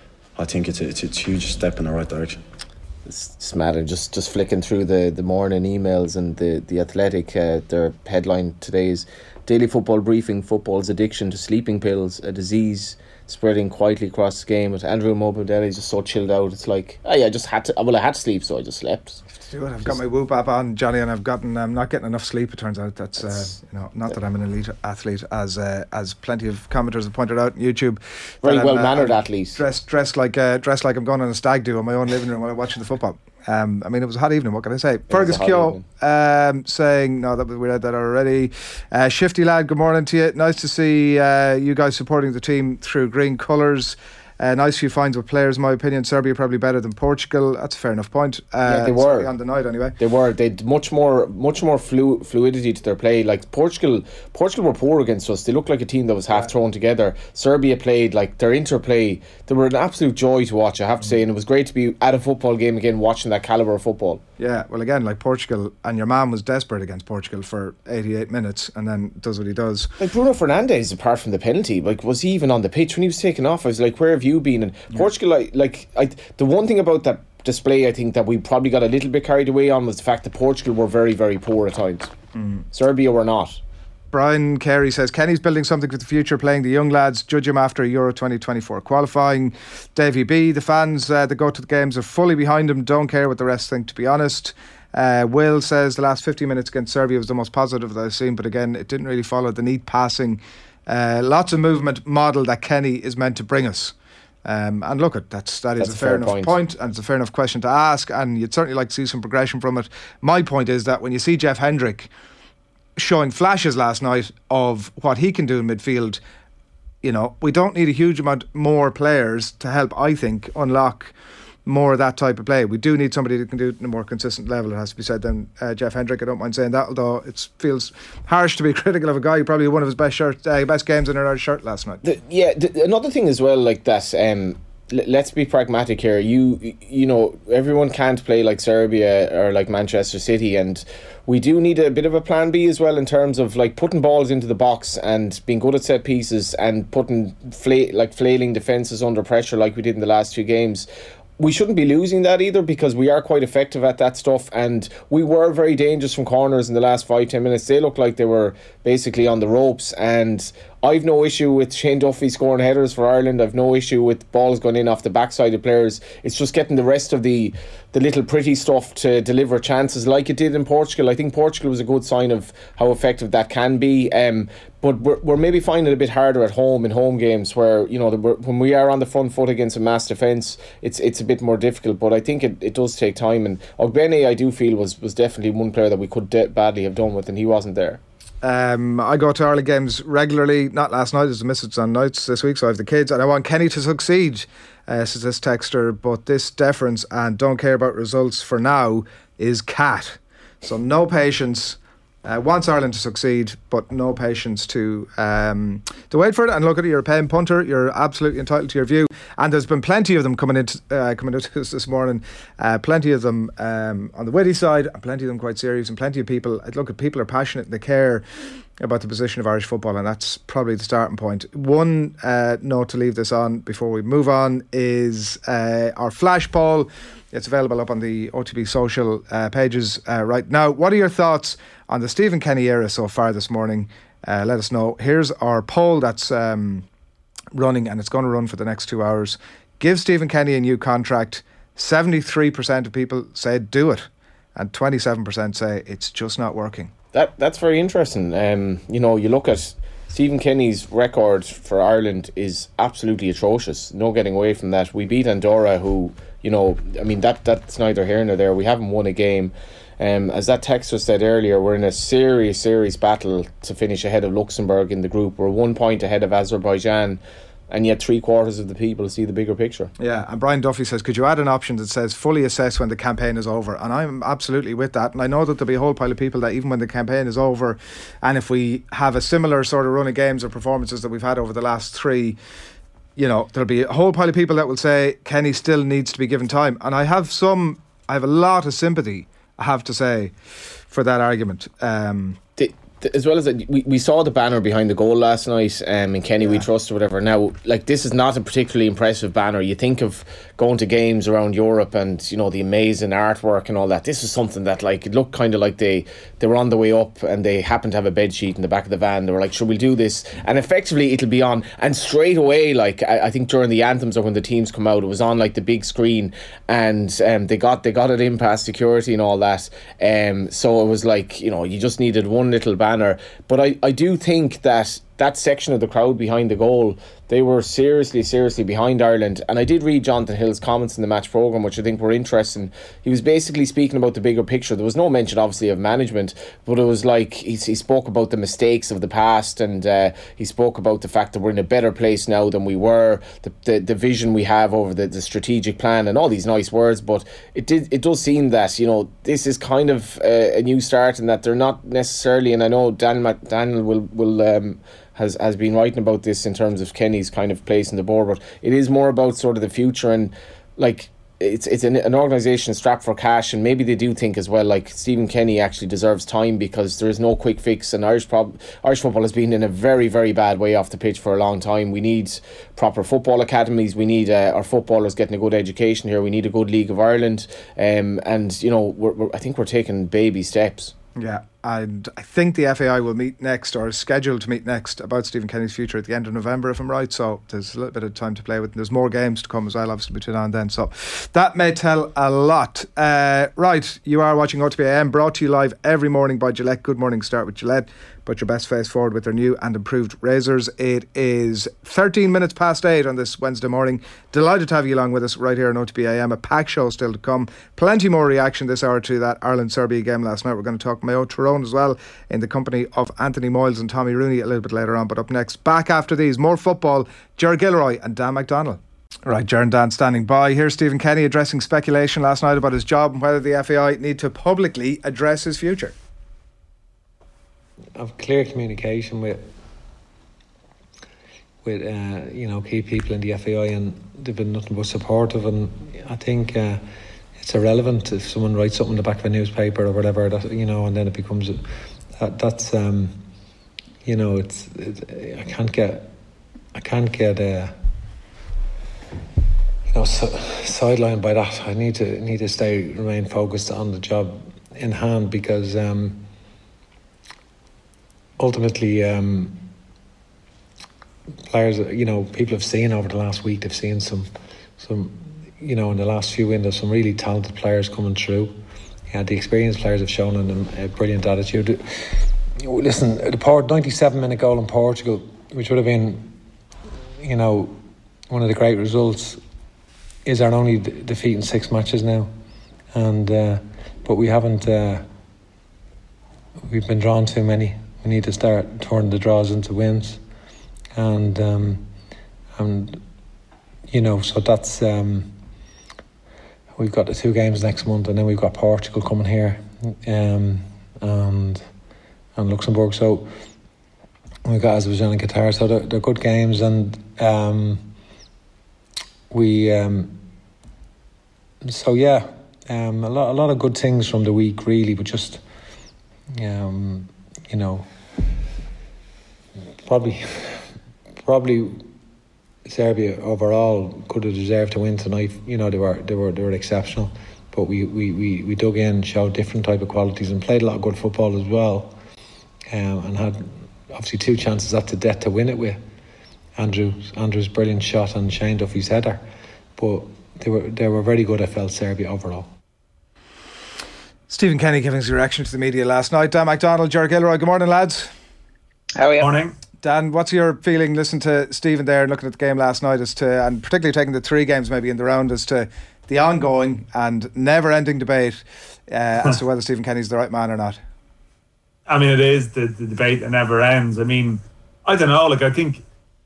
I think it's a, it's a huge step in the right direction. It's, it's mad. I'm just, just flicking through the, the morning emails, and the, the Athletic, uh, their headline today is Daily Football Briefing, football's addiction to sleeping pills, a disease spreading quietly across the game. But Andrew Mobendelli is just so chilled out. It's like, oh yeah, I just had to, well I had to sleep, so I just slept. Do it. I've got my Whoop app on, Johnny, and I've gotten I'm not getting enough sleep. It turns out that's uh, you know not that I'm an elite athlete, as uh, as plenty of commenters have pointed out on YouTube. Very well uh, mannered athlete. Dressed dressed like uh, dressed like I'm going on a stag do in my own living room while I'm watching the football. Um, I mean, it was a hot evening. What can I say? Fergus Keogh um, saying no, that we read that already. Uh, Shifty lad, good morning to you. Nice to see uh, you guys supporting the team through green colours. Uh, nice few finds with players, in my opinion. Serbia probably better than Portugal. That's a fair enough point. Uh, yeah, they were on the night anyway. They were. They'd much more, much more flu- fluidity to their play. Like Portugal, Portugal were poor against us. They looked like a team that was half yeah. thrown together. Serbia played like their interplay. They were an absolute joy to watch, I have to say, and it was great to be at a football game again, watching that calibre of football. Yeah, well, again, like Portugal, and your man was desperate against Portugal for eighty-eight minutes, and then does what he does. Like Bruno Fernandes, apart from the penalty, like was he even on the pitch when he was taken off? I was like, where have you been? And yeah. Portugal, like, like I, the one thing about that display, I think that we probably got a little bit carried away on was the fact that Portugal were very, very poor at times. Mm. Serbia were not. Brian Carey says Kenny's building something for the future, playing the young lads. Judge him after Euro twenty twenty-four qualifying. Davy B, the fans uh, that go to the games are fully behind him. Don't care what the rest think, to be honest. Uh, Will says the last fifty minutes against Serbia was the most positive that I've seen, but again, it didn't really follow the neat passing. Uh, lots of movement model that Kenny is meant to bring us. Um, and look, at that's that is that's a fair, fair enough point. point, and it's a fair enough question to ask, and you'd certainly like to see some progression from it. My point is that when you see Jeff Hendrick showing flashes last night of what he can do in midfield, you know, we don't need a huge amount more players to help, I think, unlock more of that type of play. We do need somebody that can do it in a more consistent level, it has to be said, than uh, Jeff Hendrick. I don't mind saying that, although it feels harsh to be critical of a guy who probably one of his best shirt, uh, best games in a shirt last night. The, yeah, the, another thing as well, like that, um, l- let's be pragmatic here. You, you know, everyone can't play like Serbia or like Manchester City, and we do need a bit of a plan B as well in terms of like putting balls into the box and being good at set pieces and putting fla- like flailing defences under pressure like we did in the last few games. We shouldn't be losing that either, because we are quite effective at that stuff, and we were very dangerous from corners in the last five, ten minutes. They looked like they were basically on the ropes, and I've no issue with Shane Duffy scoring headers for Ireland. I've no issue with balls going in off the backside of players. It's just getting the rest of the the little pretty stuff to deliver chances like it did in Portugal. I think Portugal was a good sign of how effective that can be. Um, but we're, we're maybe finding it a bit harder at home in home games where, you know, the, when we are on the front foot against a mass defence, it's it's a bit more difficult. But I think it, it does take time. And Ogbene, I do feel, was, was definitely one player that we could de- badly have done with, and he wasn't there. Um, I go to Ireland games regularly, not last night, there's a message on nights this week, so I have the kids, and I want Kenny to succeed, uh, says this texter, but this deference and don't care about results for now is cat. So no patience. Uh, wants Ireland to succeed, but no patience to um, to wait for it. And look at it, you're a pen punter, you're absolutely entitled to your view, and there's been plenty of them coming into uh, coming into this this morning, uh, plenty of them um, on the witty side, and plenty of them quite serious, and plenty of people, look at people are passionate and they care about the position of Irish football, and that's probably the starting point. One uh, note to leave this on before we move on is uh, our flash poll. It's available up on the O T B social uh, pages uh, right now. What are your thoughts on the Stephen Kenny era so far this morning? Uh, let us know. Here's our poll that's um, running, and it's going to run for the next two hours. Give Stephen Kenny a new contract. seventy-three percent of people say do it, and twenty-seven percent say it's just not working. That That's very interesting. Um, you know, you look at Stephen Kenny's record for Ireland is absolutely atrocious. No getting away from that. We beat Andorra, who, you know, I mean, that that's neither here nor there. We haven't won a game. Um, as that texter said earlier, we're in a serious, serious battle to finish ahead of Luxembourg in the group. We're one point ahead of Azerbaijan. and yet three quarters of the people see the bigger picture. Yeah, and Brian Duffy says, could you add an option that says fully assess when the campaign is over? And I'm absolutely with that, and I know that there'll be a whole pile of people that even when the campaign is over, and if we have a similar sort of run of games or performances that we've had over the last three, you know, there'll be a whole pile of people that will say Kenny still needs to be given time. And I have some, I have a lot of sympathy, I have to say, for that argument. Um, the, the, as well as that, we, we saw the banner behind the goal last night, um, in Kenny yeah. We Trust or whatever. Now, like, this is not a particularly impressive banner. You think of going to games around Europe and, you know, the amazing artwork and all that. This is something that, like, it looked kind of like they, they were on the way up and they happened to have a bed sheet in the back of the van. They were like, should we do this? And effectively it'll be on, and straight away, like, I, I think during the anthems or when the teams come out, it was on like the big screen, and um, they got they got it in past security and all that. Um, so it was like, you know, you just needed one little banner. But I, I do think that that section of the crowd behind the goal, they were seriously, seriously behind Ireland. And I did read Jonathan Hill's comments in the match programme, which I think were interesting. He was basically speaking about the bigger picture. There was no mention, obviously, of management, but it was like he, he spoke about the mistakes of the past, and uh, he spoke about the fact that we're in a better place now than we were, the the, the vision we have over the, the strategic plan, and all these nice words. But it did it does seem that, you know, this is kind of a, a new start, and that they're not necessarily, and I know Daniel, Daniel will, will um, has has been writing about this in terms of Kenny's kind of place in the board, but it is more about sort of the future, and like it's it's an, an organisation strapped for cash, and maybe they do think as well, like, Stephen Kenny actually deserves time, because there is no quick fix, and Irish prob- Irish football has been in a very, very bad way off the pitch for a long time. We need proper football academies, we need uh, our footballers getting a good education here, we need a good League of Ireland, um, and you know, we're, we're, I think we're taking baby steps. Yeah, and I think the F A I will meet next, or is scheduled to meet next, about Stephen Kenny's future at the end of November, if I'm right. So there's a little bit of time to play with. There's more games to come as well, obviously, between now and then. So that may tell a lot. Uh, right, you are watching O T B A M, brought to you live every morning by Gillette. Good morning, start with Gillette. Put your best face forward with their new and improved razors. It is thirteen minutes past eight on this Wednesday morning. Delighted to have you along with us right here on O T B A M. A packed show still to come. Plenty more reaction this hour to that Ireland-Serbia game last night. We're going to talk Mayo Tyrone as well, in the company of Anthony Moyles and Tommy Rooney a little bit later on. But up next, back after these, more football, Ger Gilroy and Dan McDonnell. Right, Ger and Dan standing by. Here's Stephen Kenny addressing speculation last night about his job and whether the F A I need to publicly address his future. I've clear communication with with uh, you know, key people in the F A I, and they've been nothing but supportive, and I think uh, it's irrelevant if someone writes something in the back of a newspaper or whatever, that, you know, and then it becomes that, that's um, you know, it's it, I can't get I can't get uh, you know, so, sidelined by that. I need to need to stay remain focused on the job in hand, because um, ultimately, um, players, you know, people have seen over the last week, they've seen some, some, you know, in the last few windows, some really talented players coming through. Yeah, the experienced players have shown them a brilliant attitude. Listen, the ninety-seven minute goal in Portugal, which would have been, you know, one of the great results, is our only d- defeat in six matches now, and uh, but we haven't. Uh, we've been drawn too many. We need to start turning the draws into wins, and um, and you know, so that's um, we've got the two games next month, and then we've got Portugal coming here, um, and and Luxembourg. So we've got Azerbaijan and Qatar. So they're, they're good games, and um, we um, so yeah, um, a lot a lot of good things from the week, really, but just um. You know, probably, probably Serbia overall could have deserved to win tonight. You know, they were they were they were exceptional, but we, we, we, we dug in, showed different type of qualities, and played a lot of good football as well, um, and had obviously two chances at the death to win it with Andrew Andrew's brilliant shot and Shane Duffy's header, but they were they were very good. I felt Serbia overall. Stephen Kenny giving his reaction to the media last night. Dan McDonnell, Ger Gilroy, good morning, lads. How are you? Morning. Dan, what's your feeling listening to Stephen there and looking at the game last night, as to, and particularly taking the three games maybe in the round, as to the ongoing and never-ending debate uh, as to whether Stephen Kenny's the right man or not? I mean, it is the, the debate that never ends. I mean, I don't know, like, I think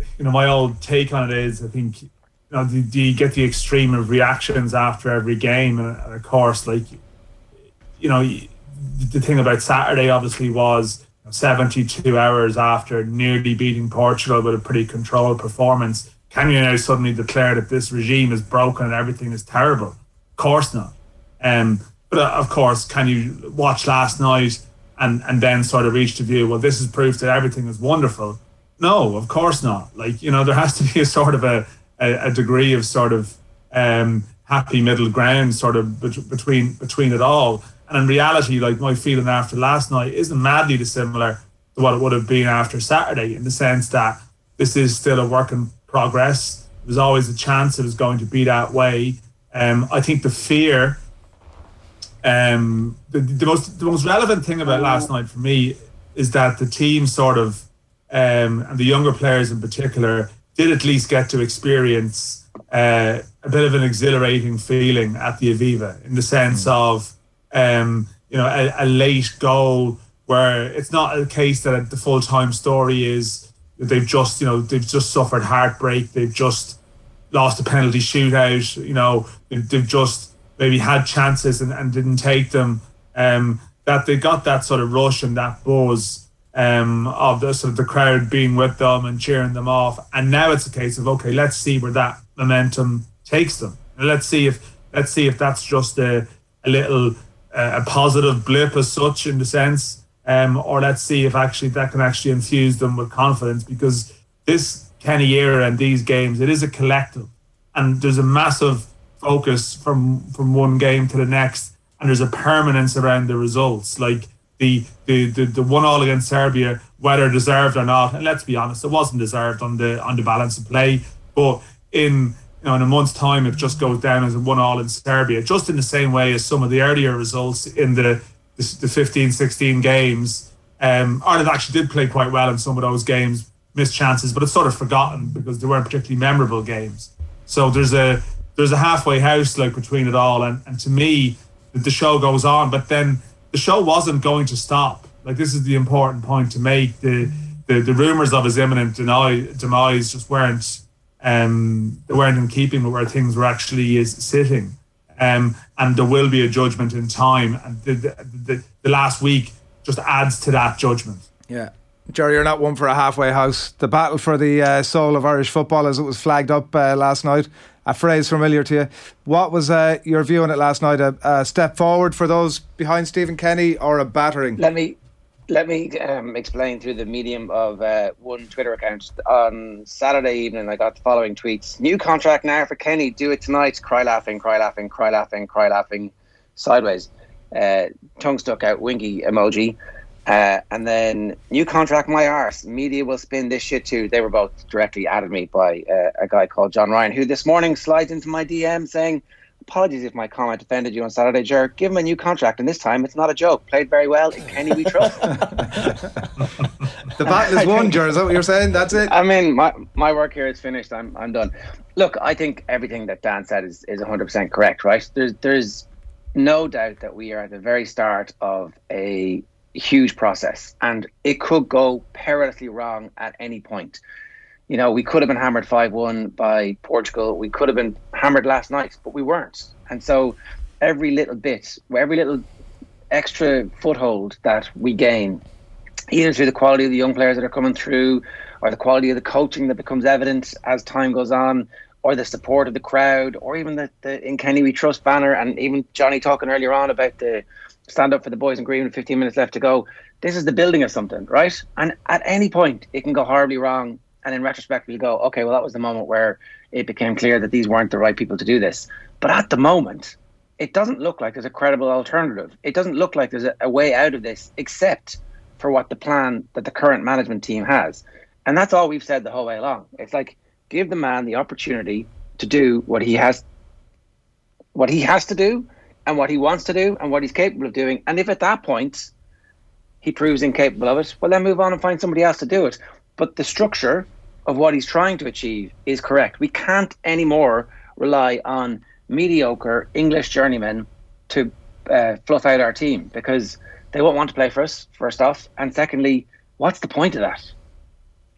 you know, my old take on it is, I think, you know, do, do you get the extreme of reactions after every game? And, and of course, like, you know, the thing about Saturday obviously was seventy-two hours after nearly beating Portugal with a pretty controlled performance, can you now suddenly declare that this regime is broken and everything is terrible? Of course not. Um, but uh, of course, can you watch last night and, and then sort of reach the view, well, this is proof that everything is wonderful? No, of course not. Like, you know, there has to be a sort of a, a, a degree of sort of um, happy middle ground sort of bet- between between it all. And in reality, like, my feeling after last night isn't madly dissimilar to what it would have been after Saturday, in the sense that this is still a work in progress. There's always a chance it was going to be that way. Um, I think the fear, um, the, the most the most relevant thing about last night for me is that the team sort of, um, and the younger players in particular, did at least get to experience uh, a bit of an exhilarating feeling at the Aviva, in the sense mm. of, um, you know, a, a late goal where it's not a case that the full-time story is that they've just, you know, they've just suffered heartbreak, they've just lost a penalty shootout, you know, they've just maybe had chances and, and didn't take them, um, that they got that sort of rush and that buzz um, of the sort of the crowd being with them and cheering them off. And now it's a case of, okay, let's see where that momentum takes them. And let's see if let's see if that's just a, a little uh, a positive blip as such, in the sense, um, or let's see if actually that can actually infuse them with confidence, because this Kenny era and these games, it is a collective, and there's a massive focus from from one game to the next, and there's a permanence around the results. Like the the the, the one all against Serbia, whether deserved or not, and let's be honest, it wasn't deserved on the on the balance of play, but in you know in a month's time it just goes down as a one all in Serbia, just in the same way as some of the earlier results in the the, the fifteen sixteen games. um, Ireland actually did play quite well in some of those games, missed chances, but it's sort of forgotten because they weren't particularly memorable games. So there's a there's a halfway house like between it all, and, and to me the show goes on, but then the show wasn't going to stop. Like, this is the important point to make. The the, the rumours of his imminent deny, demise just weren't um they weren't in keeping with where things were actually is sitting. Um and there will be a judgment in time, and the the, the, the last week just adds to that judgment. Yeah. Jerry, you're not one for a halfway house. The battle for the uh, soul of Irish football, as it was flagged up uh, last night, a phrase familiar to you. What was uh, your view on it last night? A, a step forward for those behind Stephen Kenny, or a battering? Let me let me um, explain through the medium of uh, one Twitter account. On Saturday evening, I got the following tweets: "New contract now for Kenny. Do it tonight. Cry laughing, cry laughing, cry laughing, cry laughing, sideways. Uh, tongue stuck out, winky emoji." Uh, and then, "New contract, my arse. Media will spin this shit too." They were both directly added me by uh, a guy called John Ryan, who this morning slides into my D M saying, "Apologies if my comment offended you on Saturday, Ger. Give him a new contract, and this time it's not a joke. Played very well. In Kenny we trust." The battle is won, Ger. Is that what you're saying? That's it? I mean, my my work here is finished. I'm I'm done. Look, I think everything that Dan said is, is one hundred percent correct, right? There's, there's no doubt that we are at the very start of a huge process, and it could go perilously wrong at any point. You know, we could have been hammered five one by Portugal. We could have been hammered last night, but we weren't. And so every little bit, every little extra foothold that we gain, either through the quality of the young players that are coming through, or the quality of the coaching that becomes evident as time goes on, or the support of the crowd, or even the, the In Kenny We Trust banner, and even Johnny talking earlier on about the stand up for the boys in green with fifteen minutes left to go. This is the building of something, right? And at any point it can go horribly wrong, and in retrospect we'll go, okay, well, that was the moment where it became clear that these weren't the right people to do this. But at the moment it doesn't look like there's a credible alternative. It doesn't look like there's a, a way out of this, except for what the plan that the current management team has. And that's all we've said the whole way along. It's like, give the man the opportunity to do what he has what he has to do, and what he wants to do, and what he's capable of doing. And if at that point he proves incapable of it, well, then move on and find somebody else to do it. But the structure of what he's trying to achieve is correct. We can't anymore rely on mediocre English journeymen to uh, fluff out our team, because they won't want to play for us, first off. And secondly, what's the point of that?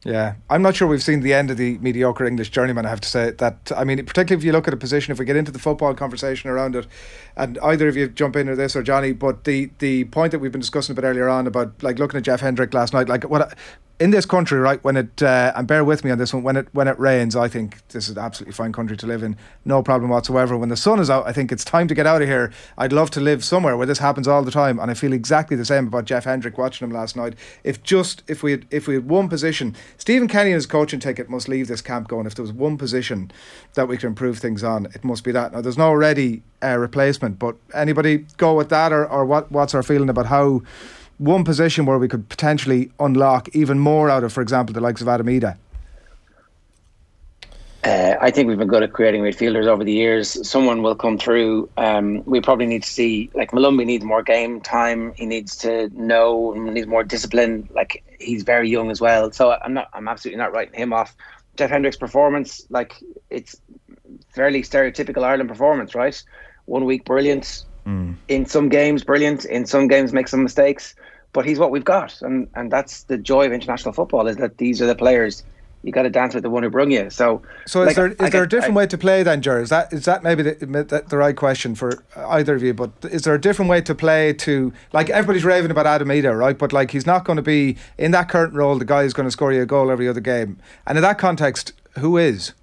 Yeah, I'm not sure we've seen the end of the mediocre English journeyman, I have to say. That, I mean, particularly if you look at a position, if we get into the football conversation around it, and either of you jump in or this or Johnny, but the, the point that we've been discussing a bit earlier on about, like, looking at Jeff Hendrick last night, like, what in this country, right, when it, uh, and bear with me on this one, when it when it rains, I think this is an absolutely fine country to live in, no problem whatsoever. When the sun is out, I think it's time to get out of here. I'd love to live somewhere where this happens all the time, and I feel exactly the same about Jeff Hendrick watching him last night. If just, if we had, if we had one position, Stephen Kenny and his coaching ticket must leave this camp going, if there was one position that we can improve things on, it must be that. Now, there's no ready uh, replacement, but anybody go with that, or, or what? what's our feeling about how one position where we could potentially unlock even more out of, for example, the likes of Adam Ida? Uh, I think we've been good at creating midfielders over the years. Someone will come through. Um, we probably need to see, like, Malumbi needs more game time. He needs to know, needs more discipline. Like, he's very young as well. So I'm not, I'm absolutely not writing him off. Jeff Hendrick's performance, like, it's fairly stereotypical Ireland performance, right? One week brilliant. Mm. In some games brilliant. In some games make some mistakes. But he's what we've got, and and that's the joy of international football, is that these are the players. You got to dance with the one who brung you. So, so like, is there is I, there I, a different I, way to play then, Ger? Is that is that maybe the, the, the right question for either of you? But is there a different way to play to, like, everybody's raving about Adam Ida, right? But, like, he's not going to be in that current role. The guy who's going to score you a goal every other game, and in that context, who is?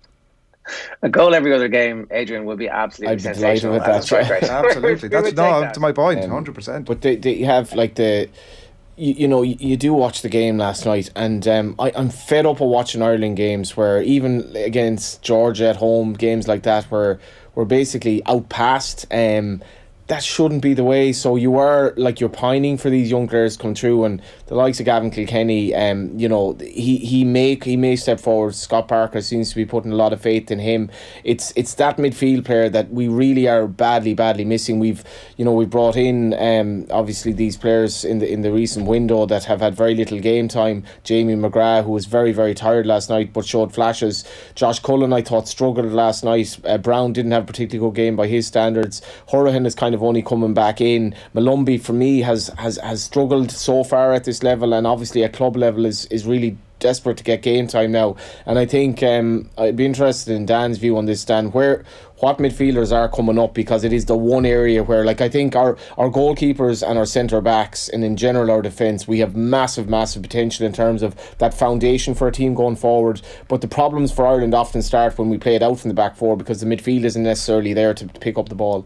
A goal every other game, Adrian, would be absolutely I'd be sensational. delighted with that. Right. Absolutely, that's no that. to my point, um, hundred percent. But they, they have like the. You, you know, you, you do watch the game last night, and um, I, I'm fed up of watching Ireland games where, even against Georgia at home, games like that where we're basically outpassed. Um, that shouldn't be the way. So you are, like, you're pining for these young players to come through, and the likes of Gavin Kilkenny, um, you know, he he may he may step forward. Scott Parker seems to be putting a lot of faith in him. It's it's that midfield player that we really are badly badly missing. We've you know we've brought in um obviously these players in the in the recent window that have had very little game time. Jamie McGrath, who was very very tired last night but showed flashes. Josh Cullen, I thought, struggled last night. Uh, Brown didn't have a particularly good game by his standards. Hurahan is kind of only coming back in. Malumbi, for me, has has has struggled so far at this level, and obviously at club level is is really desperate to get game time now. And I think um, I'd be interested in Dan's view on this, Dan, where what midfielders are coming up, because it is the one area where, like, I think our, our goalkeepers and our centre backs, and in general our defence, we have massive massive potential in terms of that foundation for a team going forward. But the problems for Ireland often start when we play it out from the back four, because the midfield isn't necessarily there to, to pick up the ball.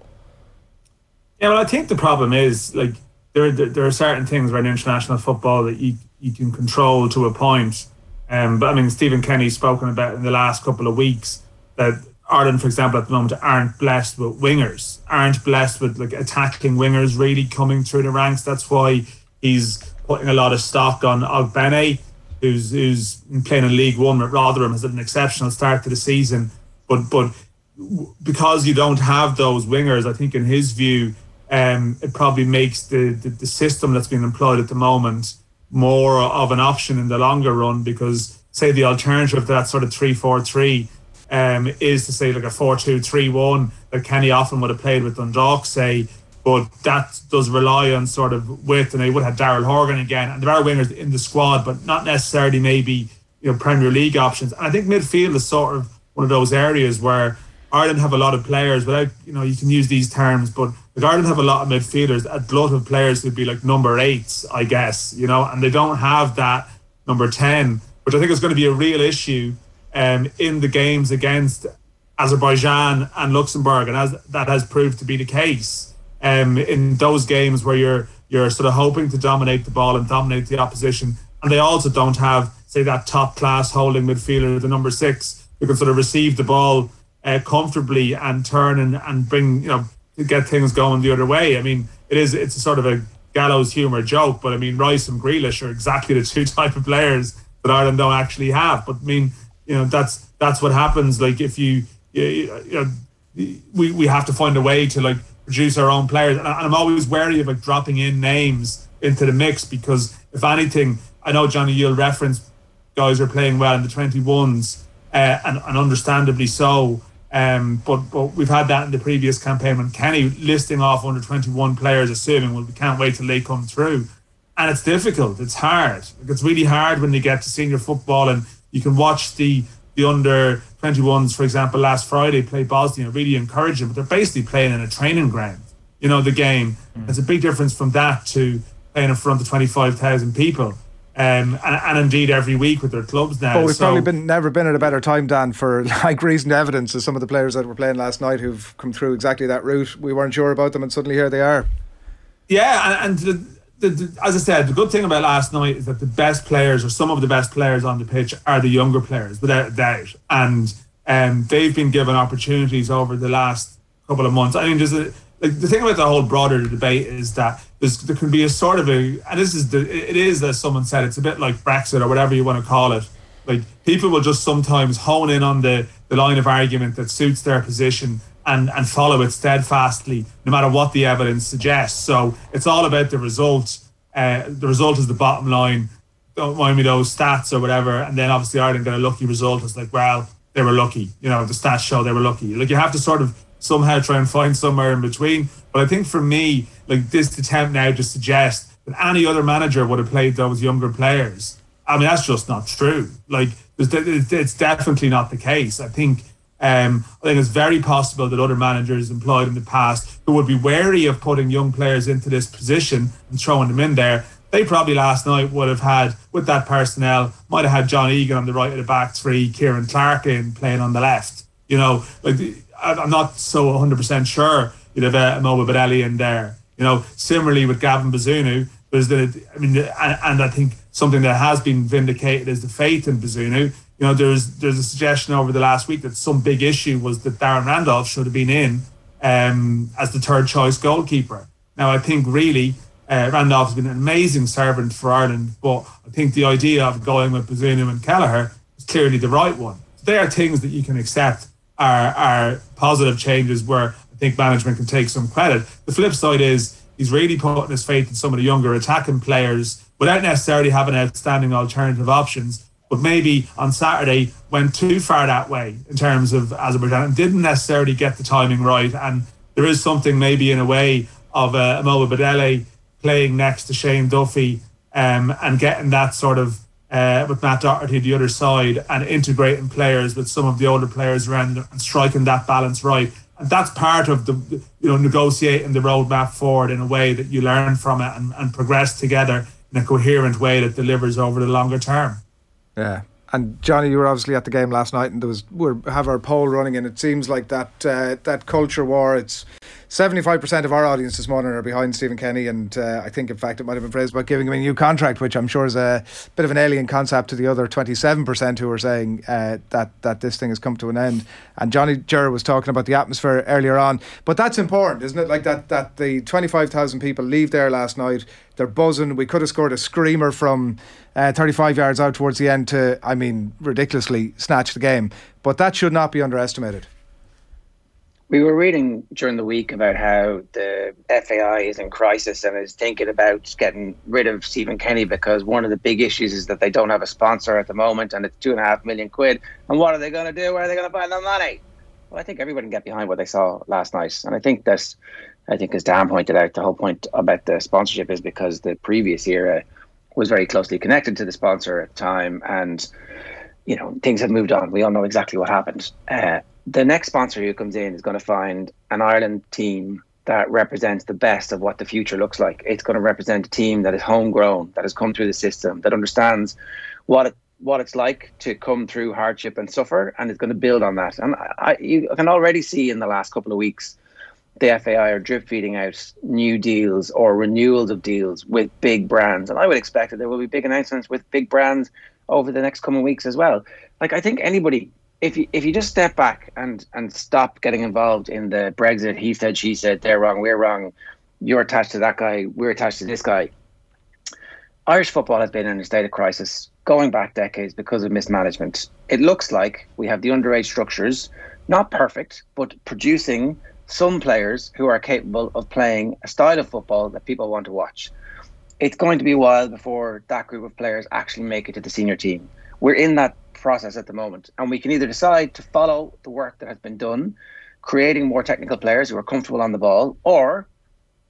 Yeah, well, I think the problem is, like, there there, there are certain things around international football that you you can control to a point. Um, but I mean, Stephen Kenny's spoken about in the last couple of weeks that Ireland, for example, at the moment aren't blessed with wingers, aren't blessed with, like, attacking wingers really coming through the ranks. That's why he's putting a lot of stock on Ogbene, who's who's playing in League One with Rotherham, has had an exceptional start to the season. But but because you don't have those wingers, I think in his view, um, it probably makes the, the, the system that's being employed at the moment more of an option in the longer run, because, say, the alternative to that sort of three four three um, is to say like a four two three one that Kenny often would have played with Dundalk, say, but that does rely on sort of width, and they would have Daryl Horgan again, and there are wingers in the squad, but not necessarily maybe, you know, Premier League options. And I think midfield is sort of one of those areas where Ireland have a lot of players, without, you know, you can use these terms, but like, Ireland have a lot of midfielders, a glut of players who'd be like number eights, I guess, you know, and they don't have that number ten, which I think is going to be a real issue um, in the games against Azerbaijan and Luxembourg, and as that has proved to be the case um, in those games where you're you're sort of hoping to dominate the ball and dominate the opposition, and they also don't have, say, that top class holding midfielder, the number six, who can sort of receive the ball uh, comfortably and turn and, and bring, you know, to get things going the other way. I mean, it is it's a sort of a gallows humour joke, but I mean, Rice and Grealish are exactly the two type of players that Ireland don't actually have. But I mean, you know, that's that's what happens. Like, if you, you, you know, we we have to find a way to, like, produce our own players, and I'm always wary of, like, dropping in names into the mix, because if anything, I know, Johnny, you'll reference guys are playing well in the twenty-ones, uh, and, and understandably so. Um, but, but we've had that in the previous campaign when Kenny listing off under twenty-one players, assuming, well, we can't wait till they come through. and it's difficult. It's hard. Like, it's really hard when you get to senior football and you can watch the the under twenty-ones, for example, last Friday play Bosnia, really encouraging, but they're basically playing in a training ground. You know, the game. Mm. There's a big difference from that to playing in front of twenty-five thousand people. Um, and, and indeed every week with their clubs now. But we've so, probably been never been at a better time, Dan, for like recent evidence of some of the players that were playing last night who've come through exactly that route. We weren't sure about them, and suddenly here they are. Yeah, and, and the, the, the, as I said, the good thing about last night is that the best players, or some of the best players on the pitch, are the younger players, without a doubt. And um, they've been given opportunities over the last couple of months. I mean, there's a Like, the thing about the whole broader debate is that there's, there can be a sort of a, and this is the, it is, as someone said, it's a bit like Brexit or whatever you want to call it. Like, people will just sometimes hone in on the, the line of argument that suits their position and, and follow it steadfastly, no matter what the evidence suggests. So it's all about the result. Uh, the result is the bottom line. Don't mind me those stats or whatever. And then obviously Ireland got a lucky result. It's like, well, they were lucky. You know, the stats show they were lucky. Like, you have to sort of somehow try and find somewhere in between. But I think for me, like, this attempt now to suggest that any other manager would have played those younger players, I mean, that's just not true. Like, it's definitely not the case. I think um, I think it's very possible that other managers employed in the past who would be wary of putting young players into this position and throwing them in there, they probably last night would have had, with that personnel, might have had John Egan on the right of the back three, Kieran Clark in playing on the left. You know, like, I'm not so one hundred percent sure you'd have uh, Moba Badeli in there. You know, similarly with Gavin Bazunu, there's the, I mean, the, and, and I think something that has been vindicated is the faith in Bazunu. You know, there's there's a suggestion over the last week that some big issue was that Darren Randolph should have been in um, as the third choice goalkeeper. Now, I think really uh, Randolph has been an amazing servant for Ireland, but I think the idea of going with Bazunu and Kelleher is clearly the right one. So they are things that you can accept. Are, are positive changes where I think management can take some credit. The flip side is he's really putting his faith in some of the younger attacking players without necessarily having outstanding alternative options, but maybe on Saturday went too far that way in terms of Azerbaijan and didn't necessarily get the timing right. And there is something maybe in a way of uh, Moba Badeli playing next to Shane Duffy um, and getting that sort of Uh, with Matt Doherty the other side and integrating players with some of the older players around them and striking that balance right. And that's part of the, you know, negotiating the roadmap forward in a way that you learn from it and, and progress together in a coherent way that delivers over the longer term. Yeah. And Johnny, you were obviously at the game last night, and there was we have our poll running, and it seems like that uh, that culture war. It's seventy-five percent of our audience this morning are behind Stephen Kenny, and uh, I think, in fact, it might have been phrased about giving him a new contract, which I'm sure is a bit of an alien concept to the other twenty-seven percent who are saying uh, that that this thing has come to an end. And Johnny Ger was talking about the atmosphere earlier on, but that's important, isn't it? Like that that the twenty-five thousand people leave there last night. They're buzzing. We could have scored a screamer from uh, thirty-five yards out towards the end to, I mean, ridiculously snatch the game. But that should not be underestimated. We were reading during the week about how the F A I is in crisis and is thinking about getting rid of Stephen Kenny because one of the big issues is that they don't have a sponsor at the moment and it's two and a half million quid. And what are they going to do? Where are they going to find the money? Well, I think everybody can get behind what they saw last night. And I think that's, I think as Dan pointed out, the whole point about the sponsorship is because the previous era was very closely connected to the sponsor at the time. And, you know, things have moved on. We all know exactly what happened. Uh, the next sponsor who comes in is going to find an Ireland team that represents the best of what the future looks like. It's going to represent a team that is homegrown, that has come through the system, that understands what it, what it's like to come through hardship and suffer, and it's going to build on that. And I, I, you can already see in the last couple of weeks, the F A I are drip feeding out new deals or renewals of deals with big brands. And I would expect that there will be big announcements with big brands over the next coming weeks as well. Like, I think anybody, if you if you just step back and, and stop getting involved in the Brexit, he said, she said, they're wrong, we're wrong, you're attached to that guy, we're attached to this guy. Irish football has been in a state of crisis going back decades because of mismanagement. It looks like we have the underage structures, not perfect, but producing some players who are capable of playing a style of football that people want to watch. It's going to be a while before that group of players actually make it to the senior team. We're in that process at the moment, and we can either decide to follow the work that has been done, creating more technical players who are comfortable on the ball, or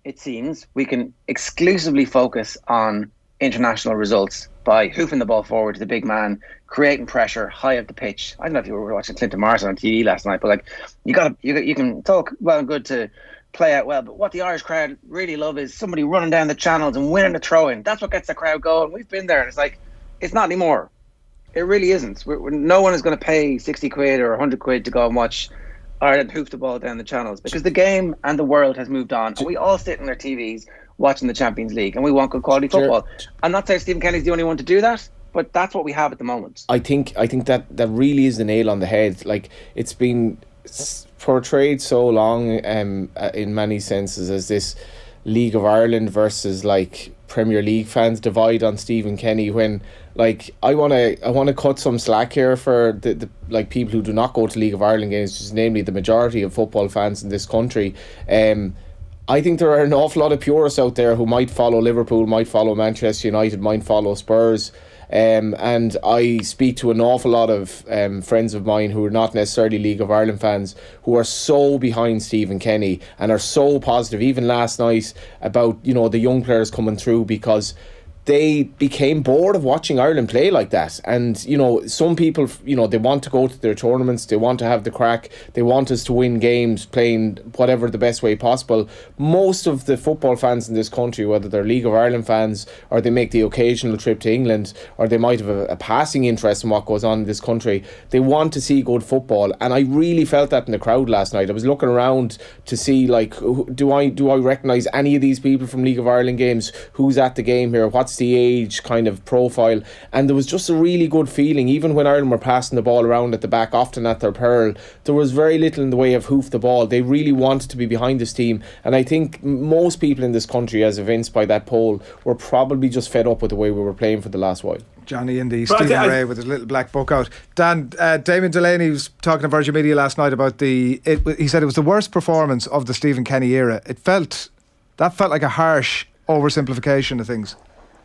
it seems, we can exclusively focus on international results by hoofing the ball forward to the big man, creating pressure high up the pitch. I don't know if you were watching Clinton Martin on T V last night, but like you got you you can talk well and good to play out well, but what the Irish crowd really love is somebody running down the channels and winning a throw-in. That's what gets the crowd going. We've been there, and it's like it's not anymore. It really isn't. We're, we're, no one is going to pay sixty quid or one hundred quid to go and watch Ireland hoof the ball down the channels, because the game and the world has moved on, and we all sit in our T Vs watching the Champions League, and we want good quality football. Sure. I'm not saying Stephen Kenny's the only one to do that, but that's what we have at the moment. I think I think that that really is the nail on the head. Like, it's been portrayed so long um, in many senses as this League of Ireland versus like Premier League fans divide on Stephen Kenny, when like I want to I want to cut some slack here for the, the like people who do not go to League of Ireland games, which is namely the majority of football fans in this country. Um, I think there are an awful lot of purists out there who might follow Liverpool, might follow Manchester United, might follow Spurs. Um, and I speak to an awful lot of um, friends of mine who are not necessarily League of Ireland fans, who are so behind Stephen Kenny and are so positive, even last night, about, you know, the young players coming through, because they became bored of watching Ireland play like that. And, you know, some people, you know, they want to go to their tournaments, they want to have the crack, they want us to win games playing whatever the best way possible. Most of the football fans in this country, whether they're League of Ireland fans or they make the occasional trip to England, or they might have a, a passing interest in what goes on in this country, they want to see good football. And I really felt that in the crowd last night. I was looking around to see, like, do I do I recognise any of these people from League of Ireland games? Who's at the game here? What's the age kind of profile? And there was just a really good feeling. Even when Ireland were passing the ball around at the back, often at their peril, there was very little in the way of hoof the ball. They really wanted to be behind this team, and I think most people in this country, as evinced by that poll, were probably just fed up with the way we were playing for the last while. Johnny Indy, Stephen I, Ray with his little black book out. Dan, uh, Damien Delaney was talking to Virgin Media last night about the it, he said it was the worst performance of the Stephen Kenny era. It felt that felt like a harsh oversimplification of things.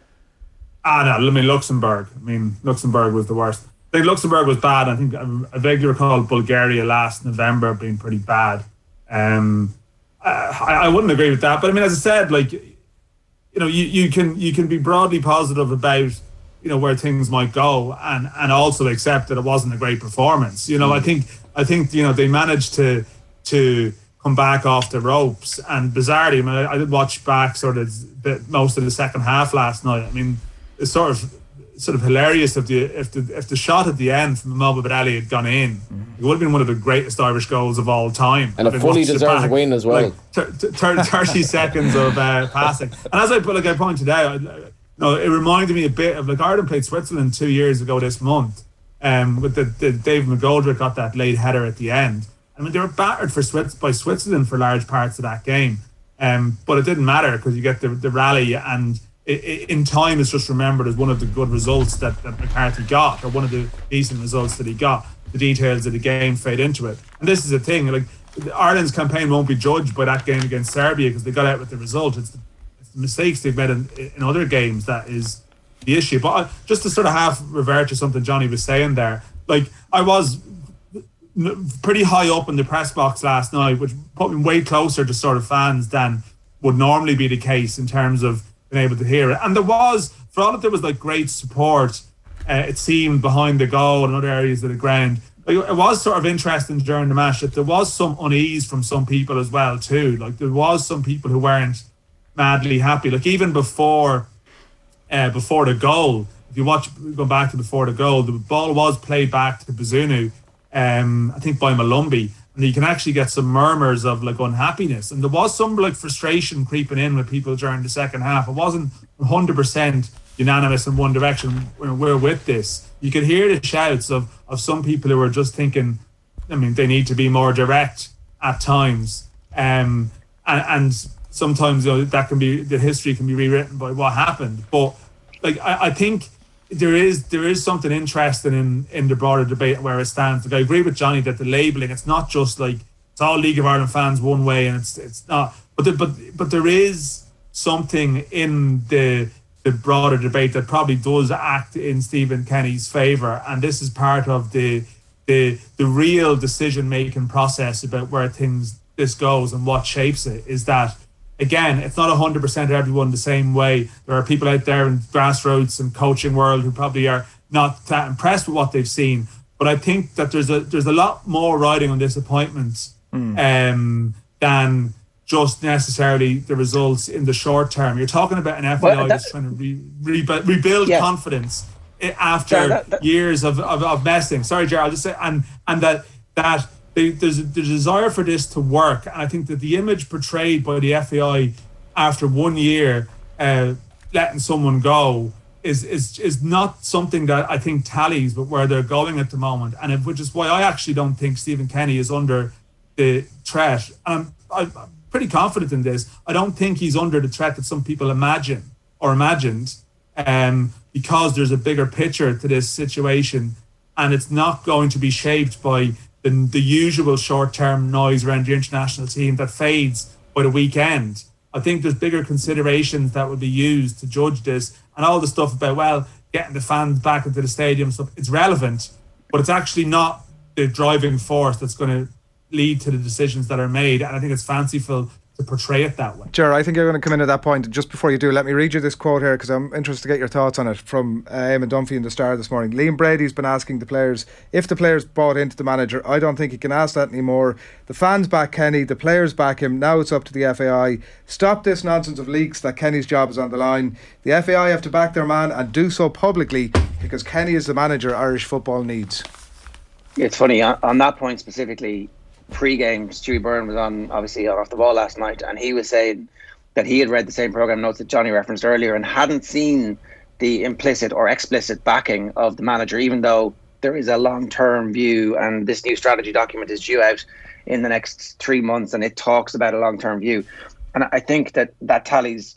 Ah, no, I mean, Luxembourg. I mean, Luxembourg was the worst. I think Luxembourg was bad. I think I vaguely recall Bulgaria last November being pretty bad. Um, I, I wouldn't agree with that. But I mean, as I said, like, you know, you, you can you can be broadly positive about, you know, where things might go, and, and also accept that it wasn't a great performance. You know, mm. I think I think you know they managed to to come back off the ropes, and bizarrely, I mean, I, I did watch back sort of the, most of the second half last night. I mean, it's sort of sort of hilarious if the if the if the shot at the end from Mohamed Ali had gone in. Mm-hmm. It would have been one of the greatest Irish goals of all time, and a fully deserved win as well. Like t- t- thirty seconds of uh, passing, and as I like I pointed out, you know, it reminded me a bit of like Ireland played Switzerland two years ago this month, um, with the, the Dave McGoldrick got that late header at the end. I mean, they were battered for Swiss by Switzerland for large parts of that game, um, but it didn't matter because you get the the rally, and in time it's just remembered as one of the good results that, that McCarthy got, or one of the decent results that he got. The details of the game fade into it, and this is the thing, like Ireland's campaign won't be judged by that game against Serbia because they got out with the result. It's the, it's the mistakes they've made in, in other games that is the issue. But just to sort of half revert to something Johnny was saying there, like I was pretty high up in the press box last night, which put me way closer to sort of fans than would normally be the case in terms of been able to hear it. And there was, for all that there was like great support, uh, it seemed, behind the goal and other areas of the ground, like, it was sort of interesting during the match that there was some unease from some people as well too. Like there was some people who weren't madly happy. Like even before uh, before the goal, if you watch, go back to before the goal, the ball was played back to Bazunu, um, I think by Malumbi, and you can actually get some murmurs of like unhappiness, and there was some like frustration creeping in with people during the second half. It wasn't one hundred percent unanimous in one direction. We're with this. You could hear the shouts of of some people who were just thinking, I mean, they need to be more direct at times, um, and, and sometimes, you know, that can be, the history can be rewritten by what happened. But like I, I think there is there is something interesting in, in the broader debate where it stands. Like I agree with Johnny that the labelling, it's not just like it's all League of Ireland fans one way, and it's it's not. But the, but but there is something in the the broader debate that probably does act in Stephen Kenny's favour, and this is part of the the the real decision making process about where things this goes and what shapes it. Is that again, it's not one hundred percent everyone the same way. There are people out there in grassroots and coaching world who probably are not that impressed with what they've seen. But I think that there's a there's a lot more riding on this appointment mm. um, than just necessarily the results in the short term. You're talking about an F A I well, that, that's trying to re, re, rebuild yeah. confidence after yeah, that, that, years of, of, of messing. Sorry, Gerald, I'll just say, and and that that they, there's a, there's a desire for this to work, and I think that the image portrayed by the F A I after one year uh, letting someone go is is is not something that I think tallies with where they're going at the moment, and it, which is why I actually don't think Stephen Kenny is under the threat. Um, I'm pretty confident in this. I don't think he's under the threat that some people imagine or imagined, um, because there's a bigger picture to this situation, and it's not going to be shaped by the, the usual short-term noise around the international team that fades by the weekend. I think there's bigger considerations that would be used to judge this, and all the stuff about, well, getting the fans back into the stadium stuff, it's relevant, but it's actually not the driving force that's going to lead to the decisions that are made, and I think it's fanciful to portray it that way. Ger, I think you're going to come in at that point. Just before you do, let me read you this quote here, because I'm interested to get your thoughts on it, from uh, Eamon Dunphy in the Star this morning. Liam Brady's been asking the players if the players bought into the manager. I don't think he can ask that anymore. The fans back Kenny, the players back him. Now it's up to the F A I. Stop this nonsense of leaks that Kenny's job is on the line. The F A I have to back their man and do so publicly, because Kenny is the manager Irish football needs. It's funny, on, on that point specifically, pre-game, Stewie Byrne was on, obviously, off the ball last night, and he was saying that he had read the same programme notes that Johnny referenced earlier and hadn't seen the implicit or explicit backing of the manager, even though there is a long-term view, and this new strategy document is due out in the next three months, and it talks about a long-term view. And I think that that tallies.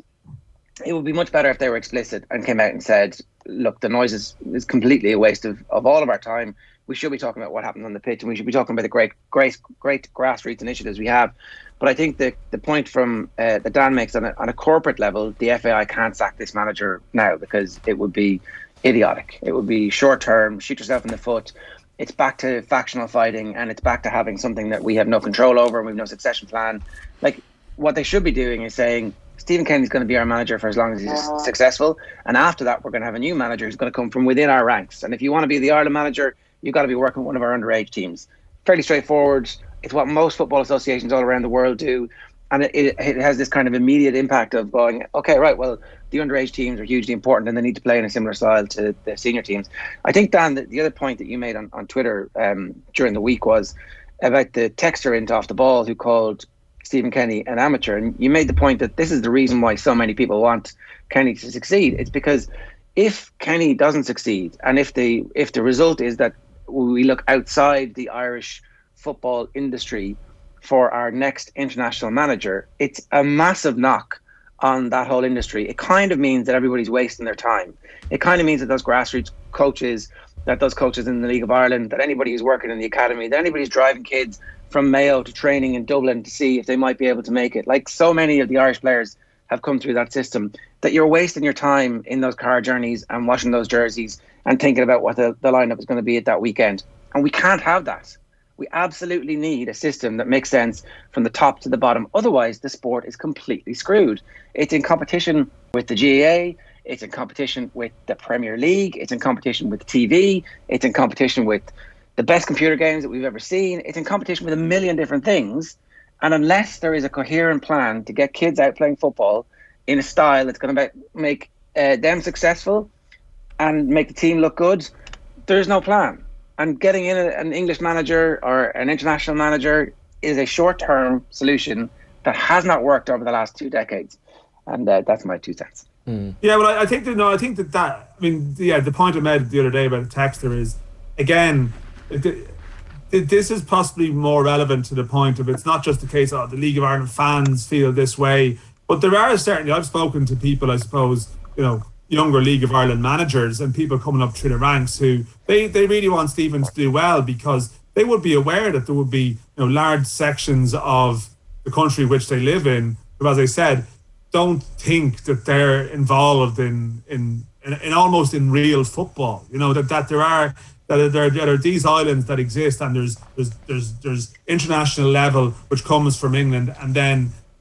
It would be much better if they were explicit and came out and said, look, the noise is, is completely a waste of, of all of our time. We should be talking about what happened on the pitch, and we should be talking about the great, great, great grassroots initiatives we have. But I think the the point from uh, that Dan makes on a, on a corporate level, the F A I can't sack this manager now, because it would be idiotic. It would be short term, shoot yourself in the foot. It's back to factional fighting, and it's back to having something that we have no control over, and we have no succession plan. Like, what they should be doing is saying, Stephen Kenny's going to be our manager for as long as he's successful, and after that we're going to have a new manager who's going to come from within our ranks. And if you want to be the Ireland manager, you've got to be working with one of our underage teams. Fairly straightforward. It's what most football associations all around the world do. And it, it, it has this kind of immediate impact of going, okay, right, well, the underage teams are hugely important and they need to play in a similar style to the senior teams. I think, Dan, the, the other point that you made on, on Twitter um, during the week was about the texter into Off the Ball who called Stephen Kenny an amateur. And you made the point that this is the reason why so many people want Kenny to succeed. It's because if Kenny doesn't succeed, and if the if the result is that we look outside the Irish football industry for our next international manager, it's a massive knock on that whole industry. It kind of means that everybody's wasting their time. It kind of means that those grassroots coaches, that those coaches in the League of Ireland, that anybody who's working in the academy, that anybody's driving kids from Mayo to training in Dublin to see if they might be able to make it, like so many of the Irish players have come through that system, that you're wasting your time in those car journeys and watching those jerseys and thinking about what the, the lineup is going to be at that weekend. And we can't have that. We absolutely need a system that makes sense from the top to the bottom. Otherwise, the sport is completely screwed. It's in competition with the G A A. It's in competition with the Premier League. It's in competition with T V. It's in competition with the best computer games that we've ever seen. It's in competition with a million different things. And unless there is a coherent plan to get kids out playing football in a style that's going to make uh, them successful and make the team look good, there's no plan. And getting in a, an English manager or an international manager is a short-term solution that has not worked over the last two decades. And uh, that's my two cents. Mm. Yeah, well, I, I think that, no, I think that that, I mean, yeah, the point I made the other day about the texter is, again, it, it, this is possibly more relevant to the point of it's not just the case of the League of Ireland fans feel this way, but there are certainly, I've spoken to people, I suppose, you know, younger League of Ireland managers and people coming up through the ranks who they, they really want Stephen to do well, because they would be aware that there would be, you know, large sections of the country which they live in who, as I said, don't think that they're involved in in, in, in almost in real football. You know, that, that there are that there, there are these islands that exist, and there's there's there's there's international level which comes from England, and then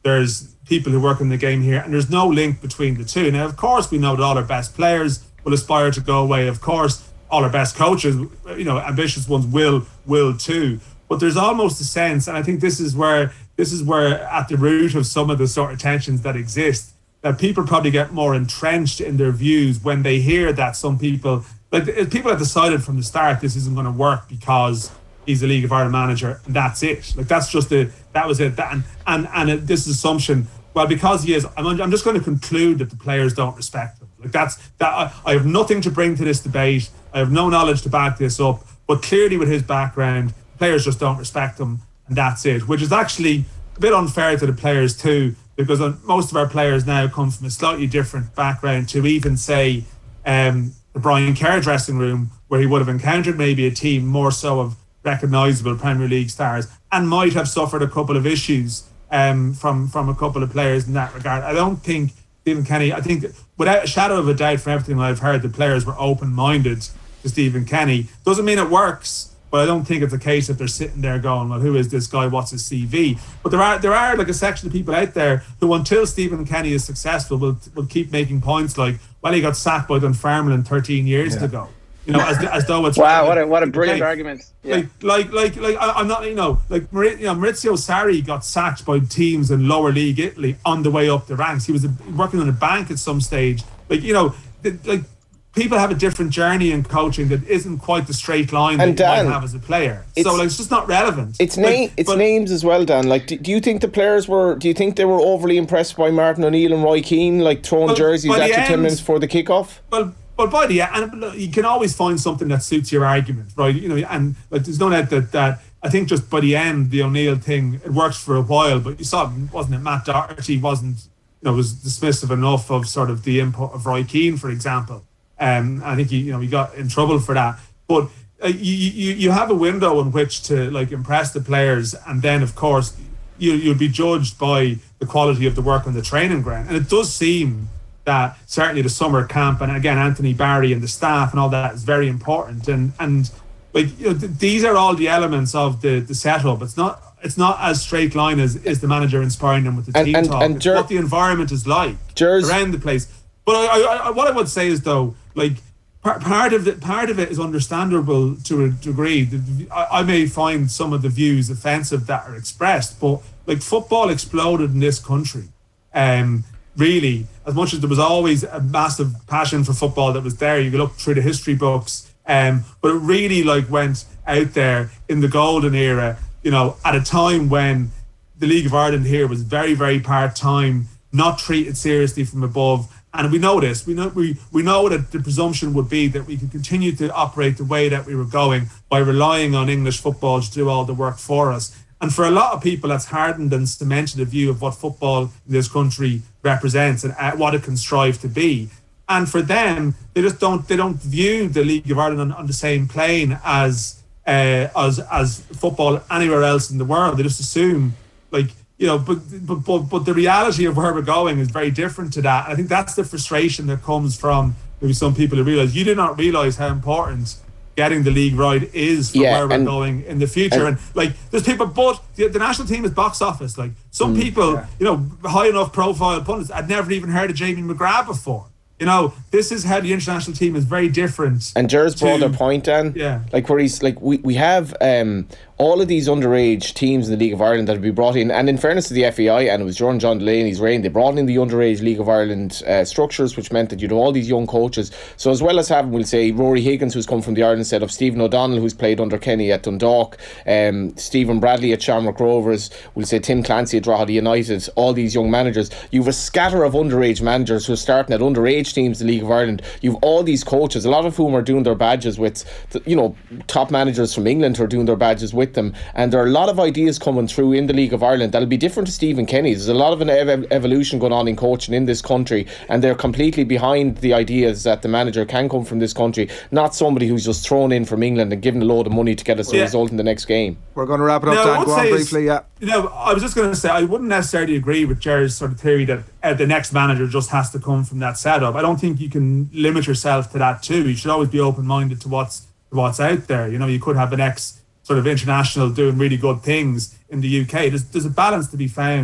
there's people who work in the game here, and there's no link between the two. Now, of course, we know that all our best players will aspire to go away. Of course, all our best coaches, you know, ambitious ones will will too. But there's almost a sense, and I think this is where this is where at the root of some of the sort of tensions that exist, that people probably get more entrenched in their views when they hear that some people, like people have decided from the start, this isn't going to work because he's a League of Ireland manager, and that's it. Like that's just the that was it. That, and and and it, this assumption, well, because he is, I'm, I'm just going to conclude that the players don't respect him. Like that's that. I, I have nothing to bring to this debate. I have no knowledge to back this up. But clearly, with his background, players just don't respect him, and that's it. Which is actually a bit unfair to the players too, because most of our players now come from a slightly different background to even say um, the Brian Kerr dressing room, where he would have encountered maybe a team more so of recognisable Premier League stars, and might have suffered a couple of issues um, from from a couple of players in that regard. I don't think Stephen Kenny, I think without a shadow of a doubt from everything I've heard, the players were open-minded to Stephen Kenny. Doesn't mean it works, but I don't think it's a case that they're sitting there going, well, who is this guy? What's his C V? But there are there are like a section of people out there who, until Stephen Kenny is successful, will will keep making points like, well, he got sacked by Dunfermline thirteen years yeah. ago. You know, as, as though it's wow, what a what a brilliant like, argument. Yeah. Like, like, like, like, I, I'm not, you know, like, you know, Maurizio Sarri got sacked by teams in lower league Italy on the way up the ranks. He was a, working on a bank at some stage. Like, you know, the, like people have a different journey in coaching that isn't quite the straight line that Dan, you might have as a player. So, like, it's just not relevant. It's like, name, it's but, names as well, Dan. Like, do, do you think the players were? Do you think they were overly impressed by Martin O'Neill and Roy Keane, like throwing well, jerseys after end, ten minutes before the kickoff? Well. Well, by the end, and you can always find something that suits your argument, right? You know, and like, there's no doubt that, that I think just by the end, the O'Neill thing, it works for a while, but you saw, wasn't it, Matt Doherty wasn't, you know, was dismissive enough of sort of the input of Roy Keane, for example. Um, I think he, you know, he got in trouble for that. But uh, you, you you have a window in which to like impress the players, and then of course you you'll be judged by the quality of the work on the training ground. And it does seem that certainly the summer camp, and again Anthony Barry and the staff and all that is very important, and and like, you know, th- these are all the elements of the the setup. It's not it's not as straight line as is the manager inspiring them with the and, team and, talk. and it's Jer- what the environment is like Jer's- around the place. But I, I, I, what I would say is though, like part part of it part of it is understandable to a degree. I, I may find some of the views offensive that are expressed, but like football exploded in this country. Um, really, as much as there was always a massive passion for football that was there, you could look through the history books, um, but it really like went out there in the golden era, you know, at a time when the League of Ireland here was very, very part-time, not treated seriously from above. And we know this, we know we, we know that the presumption would be that we could continue to operate the way that we were going by relying on English football to do all the work for us. And for a lot of people, that's hardened and cemented a view of what football in this country represents and what it can strive to be. And for them, they just don't they don't view the League of Ireland on, on the same plane as uh, as as football anywhere else in the world. They just assume, like, you know, but but but, but the reality of where we're going is very different to that. And I think that's the frustration that comes from maybe some people who realise you do not realise how important getting the league right is for yeah, where we're and, going in the future. And, and like, there's people, but the, the national team is box office. Like, some mm, people, yeah. you know, high enough profile pundits, I'd never even heard of Jamie McGrath before. You know, this is how the international team is very different. And Jer's brought a point, Dan. Yeah. Like, where he's like, we, we have um, all of these underage teams in the League of Ireland that have been brought in. And in fairness to the F A I, and it was during John Delaney's reign, they brought in the underage League of Ireland uh, structures, which meant that you'd have all these young coaches. So as well as having, we'll say, Rory Higgins, who's come from the Ireland set of Stephen O'Donnell, who's played under Kenny at Dundalk, um, Stephen Bradley at Shamrock Rovers, we'll say Tim Clancy at Drogheda United, all these young managers. You've a scatter of underage managers who are starting at underage teams in the League of Ireland. You've all these coaches, a lot of whom are doing their badges with, you know, top managers from England who are doing their badges with them. And there are a lot of ideas coming through in the League of Ireland that'll be different to Stephen Kenny's. There's a lot of an ev- evolution going on in coaching in this country, and they're completely behind the ideas that the manager can come from this country, not somebody who's just thrown in from England and given a load of money to get us yeah. a result in the next game. We're going to wrap it up, Dan. Go on briefly, yeah. You know, I was just going to say, I wouldn't necessarily agree with Jerry's sort of theory that uh, the next manager just has to come from that setup. I don't think you can limit yourself to that too. You should always be open-minded to what's to what's out there. You know, you could have an ex sort of international doing really good things in the U K. There's, there's a balance to be found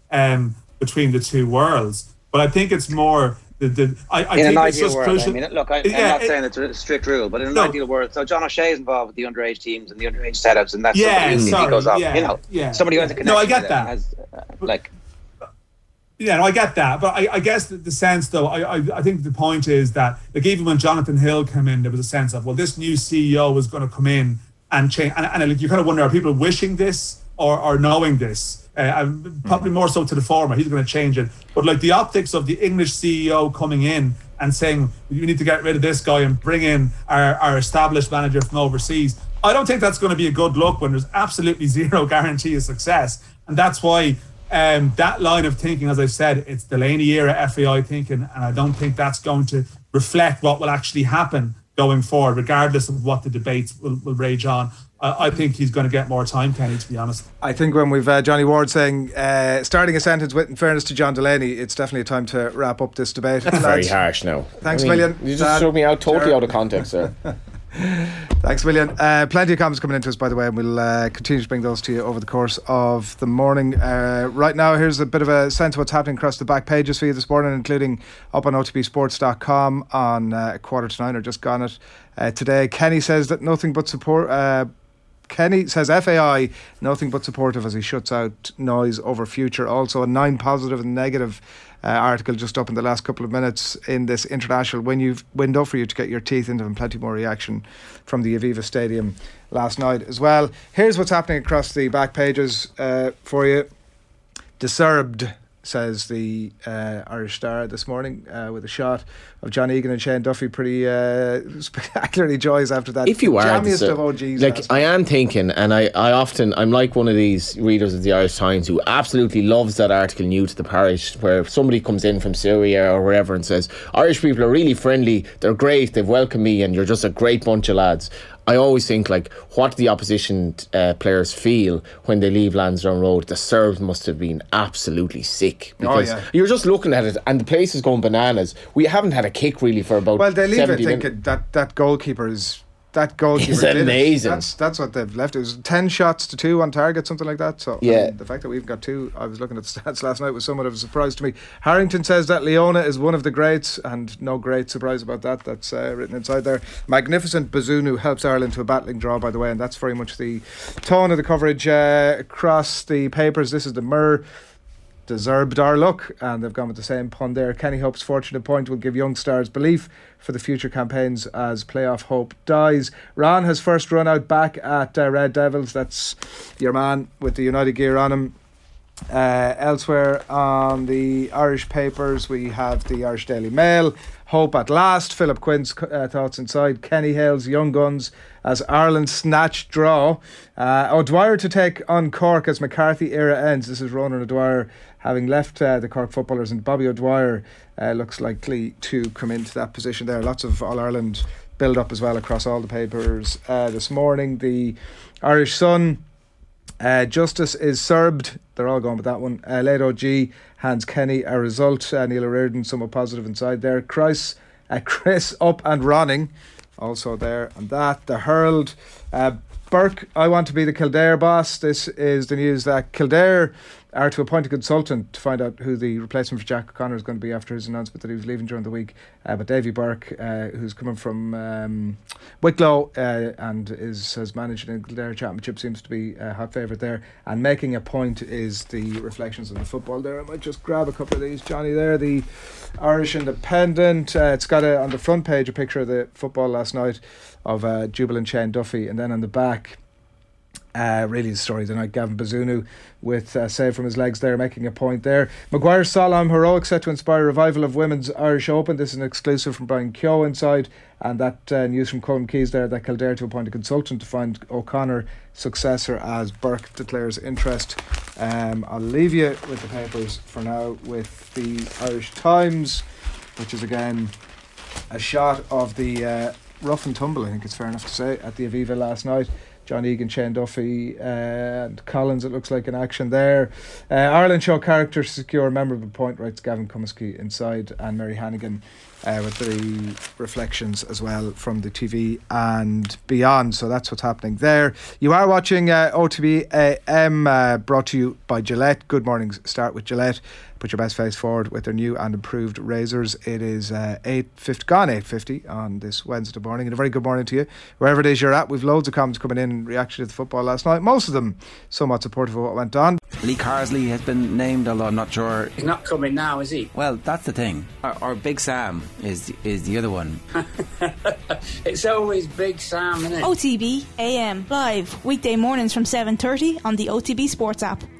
um, between the two worlds. But I think it's more the, the I, I in think an it's ideal just world, crucial. I mean, look, I, I'm Yeah, not it- saying it's a strict rule, but in an No. ideal world, so John O'Shea is involved with the underage teams and the underage setups, and that's Yeah, something he sorry, goes off. yeah, you know, yeah, somebody who has a yeah. connection. No, I get to them that. Has, uh, like, Yeah, no, I get that, but I, I guess the, the sense, though, I, I I think the point is that, like, even when Jonathan Hill came in, there was a sense of, well, this new C E O was going to come in and change, and, and like, you kind of wonder, are people wishing this or, or knowing this? Uh, and probably more so to the former. He's going to change it, but like the optics of the English C E O coming in and saying we need to get rid of this guy and bring in our, our established manager from overseas, I don't think that's going to be a good look when there's absolutely zero guarantee of success, and that's why. Um, that line of thinking, as I've said, it's Delaney era F A I thinking, and I don't think that's going to reflect what will actually happen going forward, regardless of what the debates will, will rage on. I, I think he's going to get more time, Kenny, to be honest. I think when we've uh, Johnny Ward saying, uh, starting a sentence with, in fairness to John Delaney, it's definitely time to wrap up this debate. That's very harsh now. Thanks I mean, a million. You just Dan. threw me out totally Sure. out of context there. Thanks a million. Uh, plenty of comments coming into us, by the way, and we'll uh, continue to bring those to you over the course of the morning. Uh, right now, here's a bit of a sense of what's happening across the back pages for you this morning, including up on O T B sports dot com on uh, quarter to nine, or just gone it uh, today. Kenny says that nothing but support. Uh, Kenny says F A I nothing but supportive as he shuts out noise over future. Also a nine positive and negative uh, article just up in the last couple of minutes in this international win- window for you to get your teeth into, and plenty more reaction from the Aviva Stadium last night as well. Here's what's happening across the back pages uh, for you. Disturbed, says the uh, Irish Star this morning, uh, with a shot of John Egan and Shane Duffy. Pretty uh, spectacularly joyous after that. If you are jammiest the, of O Gs, like I am thinking, and I, I often I'm like one of these readers of the Irish Times who absolutely loves that article New to the Parish, where somebody comes in from Syria or wherever and says Irish people are really friendly, they're great, they've welcomed me, and you're just a great bunch of lads. I always think, like, what do the opposition uh, players feel when they leave Lansdowne Road? The Serbs must have been absolutely sick, because oh, yeah. you're just looking at it and the place is going bananas. We haven't had a kick really for about well, they leave it seventy thinking minutes. that that goalkeeper is that goalkeeper He's did it. amazing. That's that's what they've left. It was ten shots to two on target, something like that. So Yeah. I mean, the fact that we've got two, I was looking at the stats last night, was somewhat of a surprise to me. Harrington says that Leona is one of the greats, and no great surprise about that. That's uh, written inside there. Magnificent Bazunu helps Ireland to a battling draw, by the way, and that's very much the tone of the coverage uh, across the papers. This is the Mirror. Deserved our luck, and they've gone with the same pun there. Kenny Hope's fortunate point will give young stars belief for the future campaigns as playoff hope dies. Ron has first run out back at uh, Red Devils. That's your man with the United gear on him. Uh, elsewhere on the Irish papers, we have the Irish Daily Mail. Hope at last. Philip Quinn's uh, thoughts inside. Kenny Hale's young guns as Ireland snatch draw. Uh, O'Dwyer to take on Cork as McCarthy era ends. This is Ronan O'Dwyer having left uh, the Cork footballers, and Bobby O'Dwyer uh, looks likely to come into that position there. Lots of All Ireland build up as well across all the papers uh, this morning. The Irish Sun. Uh, justice is served. They're all going with that one. Uh, Late O G hands Kenny a result. Uh, Neil O'Riordan somewhat positive inside there. Chris, uh, Chris up and running, also there and that. The Herald. Uh, Burke, I want to be the Kildare boss. This is the news that Kildare are to appoint a consultant to find out who the replacement for Jack O'Connor is going to be after his announcement that he was leaving during the week. Uh, but Davy Burke, uh, who's coming from um, Wicklow uh, and is has managed in Kildare Championship, seems to be a hot favourite there. And making a point is the reflections on the football there. I might just grab a couple of these, Johnny, there. The Irish Independent. Uh, it's got a, on the front page a picture of the football last night of uh, Jubilant Shane Duffy, and then on the back, Uh, really the story of the night, Gavin Bazunu with a uh, save from his legs there, making a point there. Maguire Solemn heroic set to inspire revival of Women's Irish Open. This is an exclusive from Brian Keogh inside, and that uh, news from Colin Keys there that Kildare to appoint a consultant to find O'Connor successor as Burke declares interest. Um, I'll leave you with the papers for now with the Irish Times, which is again a shot of the uh, rough and tumble, I think it's fair enough to say, at the Aviva last night. John Egan, Shane Duffy, uh, and Collins, it looks like, in action there. Uh, Ireland show character to secure a memorable point, writes Gavin Cumiskey inside, and Mary Hannigan uh, with the reflections as well from the T V and beyond. So that's what's happening there. You are watching uh, O T B A M, uh, brought to you by Gillette. Good mornings start with Gillette. Put your best face forward with their new and improved razors. It is uh, eight fifty, gone eight fifty on this Wednesday morning, and a very good morning to you wherever it is you're at. We've loads of comments coming in in reaction to the football last night, most of them somewhat supportive of what went on. Lee Carsley has been named, although I'm not sure. He's not coming now, is he? Well, that's the thing. Our, our Big Sam is is the other one. It's always Big Sam, isn't it? O T B A M live weekday mornings from seven thirty on the O T B Sports app.